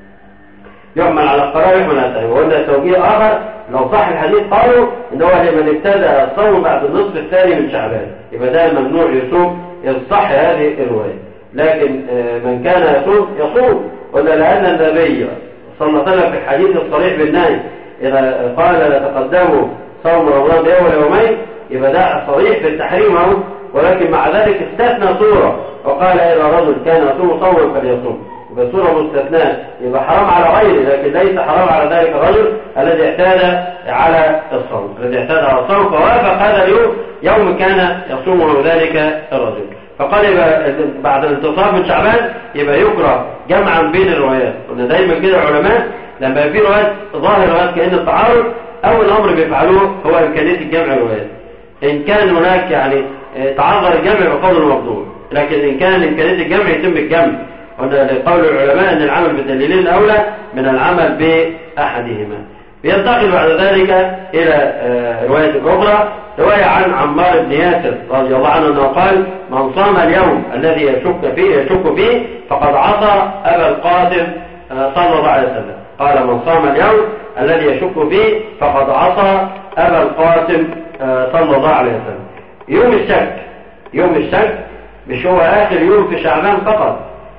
يحمل على القرار يحمل على التحريم. وقلنا توجيه آخر لو صح الحديث قالوا إن هو لمن ابتدأ الصوم بعد النصف الثاني من شعبان، يبقى ده ممنوع يصوم، يصح هذه الرواية. لكن من كان يصوم. قلنا لأن النبي صلى الله عليه وسلم في الحديث الصريح بالنهي إذا قال: لا تقدموا صوم رمضان بيوم ويومين، يبقى ده صريح في التحريم اهو. ولكن مع ذلك استثنى صورة وقال: إذا رجل كان يصوم صوما فليصوم. يبقى صورة مستثناء، يبقى حرام على غيره، لكن ليس حرام على ذلك الرجل الذي اعتاد على الصوم، فوافق هذا اليوم يوم كان يصومه ذلك الرجل. فقال يبقى بعد الانتصاب من شعبان يبقى يكره جمعا بين الروايات. قلنا دايما كده العلماء لما في روايات ظاهر روايات كأن التعارض، أول أمر بيفعلوه هو إمكانية الجمع الروايات. إن كان هناك يعني تعذر الجمع بقول المفضول، لكن إن كان إمكانية الجمع يتم الجمع. قلنا لقول العلماء أن العمل بالدليلين الأولى من العمل بأحدهما. بينتقل بعد ذلك إلى رواية أخرى، رواية عن عمار بن ياسر رضي الله عنه أنه قال: من صام اليوم الذي يشك فيه فقد عصى أبا القاسم صلى الله عليه وسلم. قال: من صام اليوم الذي يشك فيه فقد عصى أبا القاسم صلى الله عليه وسلم. يوم الشك مش هو آخر يوم في شعبان فقط،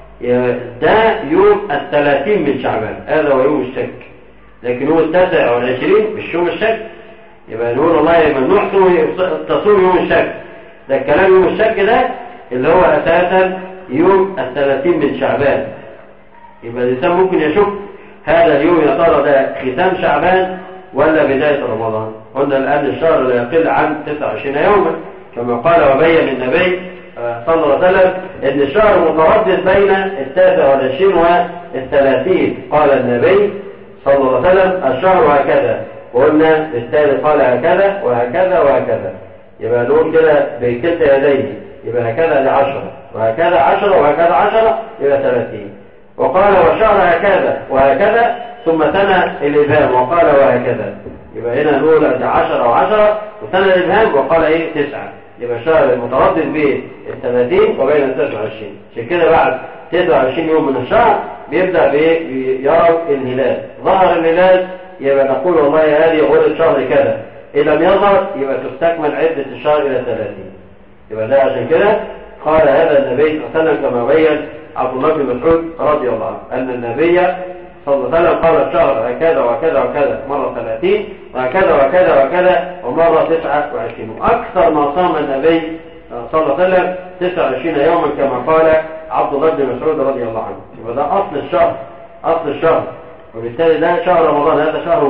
ده يوم 30 من شعبان، هذا هو يوم الشك. لكن يوم 29 مش يوم الشك، يبقى نقول والله ممنوع تصوم يوم الشك. ده الكلام يوم الشك ده اللي هو أساسا يوم 30 من شعبان. يبقى الإنسان ممكن يشك هذا اليوم يا ترى ده ختام شعبان ولا بداية رمضان. قلنا الآن الشهر لا يقل عن 29 يوما كما قال وبين النبي صلى الله عليه وسلم ان الشهر متردد بين 29 و30. قال النبي صلى الله عليه وسلم الشهر هكذا، وقلنا بالتالي قال هكذا وهكذا وهكذا. يبقى نقول كده بكلتا يديه، يبقى هكذا ل10 وهكذا 10 وهكذا 10 يبقى 30. وقال والشهر هكذا وهكذا ثم ثنى الإبهام وقال وهكذا. يبقى هنا نقول 10 و10 وثنى الإبهام وقال 9. يبقى الشهر المتردد بين 30 وبين 29. عشان كده بعد 29 يوم من الشهر بيبدأ يروا الهلال. ظهر الهلال يبقى نقول والله هذه غرة شهر كذا. إن لم يظهر يبقى تستكمل عدة الشهر إلى 30. يبقى ده عشان كده قال هذا النبي صلى الله عليه وسلم كما بين عبد الله بن مسعود رضي الله عنه أن النبي صلى الله عليه وسلم قال الشهر هكذا وكذا وكذا مرة 30 وهكذا وكذا وكذا ومرة 29. وأكثر ما صام النبي صلى الله عليه وسلم 29 يوما كما قال عبد الله بن مسعود رضي الله عنه. يبقى ده أصل الشهر وبالتالي ده شهر رمضان. هذا شهر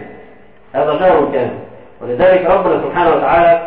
كامل. ولذلك ربنا سبحانه وتعالى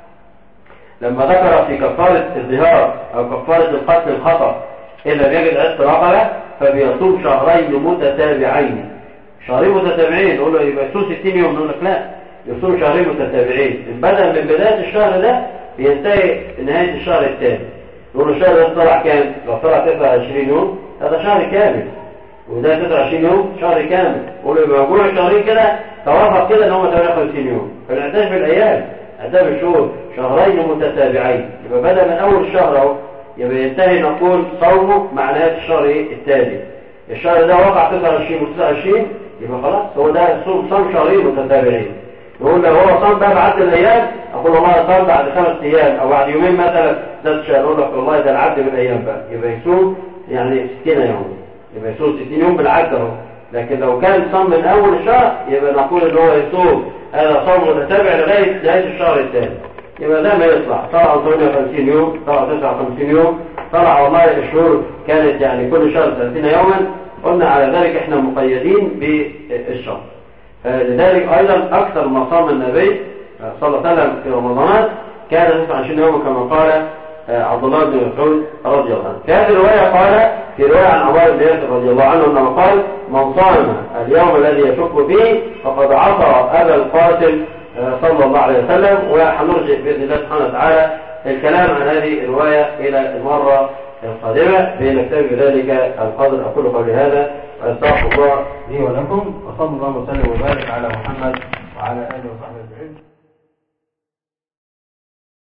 لما ذكر في كفارة الظهار أو كفارة القتل الخطأ إلا بيجد عدة رقبة فبيصوم شهرين متتابعين. شهرين متتابعين نقول له يبقى يصوم 60 يوم، نقول لك لا، يصوم شهرين متتابعين بدأ من بداية الشهر ده بينتهي نهاية الشهر الثاني. نقول له الشهر ده طلع كام؟ لو طلع 29 يوم هذا شهر كامل، وده 29 يوم شهر كامل. نقول له يبقى مجموع الشهرين كده توافق كده ان هم 58 يوم. فنعتبر بالايام، نعتبر الشهور شهرين متتابعين. يبقى بدأ من اول الشهر اهو يبقى ينتهي نقول صومه مع نهاية الشهر التالي. الشهر ده وقع 29 و29 يبقى خلاص هو ده صوم شهرين متتابعين. نقول لو هو صام بقى بعد الايام اقول والله صام بعد 5 ايام او بعد يومين مثلا ده الشهر، اقول لك والله ده العد بالايام بقى يبقى يصوم يعني 60 يوم، يبقى يصوم 60 يوم بالعد اهو. لكن لو كان صام من اول الشهر يبقى نقول ان هو يصوم هذا صوم متتابع لغايه نهايه الشهر الثاني. يبقى ده ما يطلع طلع 58 يوم، طلع 59 يوم، طلع والله الشهور كانت يعني كل شهر 30 يوما. قلنا على ذلك احنا مقيدين بالشهر. لذلك ايضا اكثر ما صام النبي صلى الله عليه وسلم في رمضان كان 29 يوما كما قال عبد الله بن مسعود رضي الله عنه. في هذه الروايه قال في روايه عن عمار بن ياسر رضي الله عنه انه قال من صام اليوم الذي يشك فيه فقد عصى ابا القاسم صلى الله عليه وسلم. وحنرجع باذن الله سبحانه وتعالى الكلام عن هذه الروايه الى المره القادمه بنكتفي بذلك القدر. اقول قولي هذا واستغفر الله لي ولكم، وصلى الله وسلم وبارك على محمد وعلى اله وصحبه اجمعين.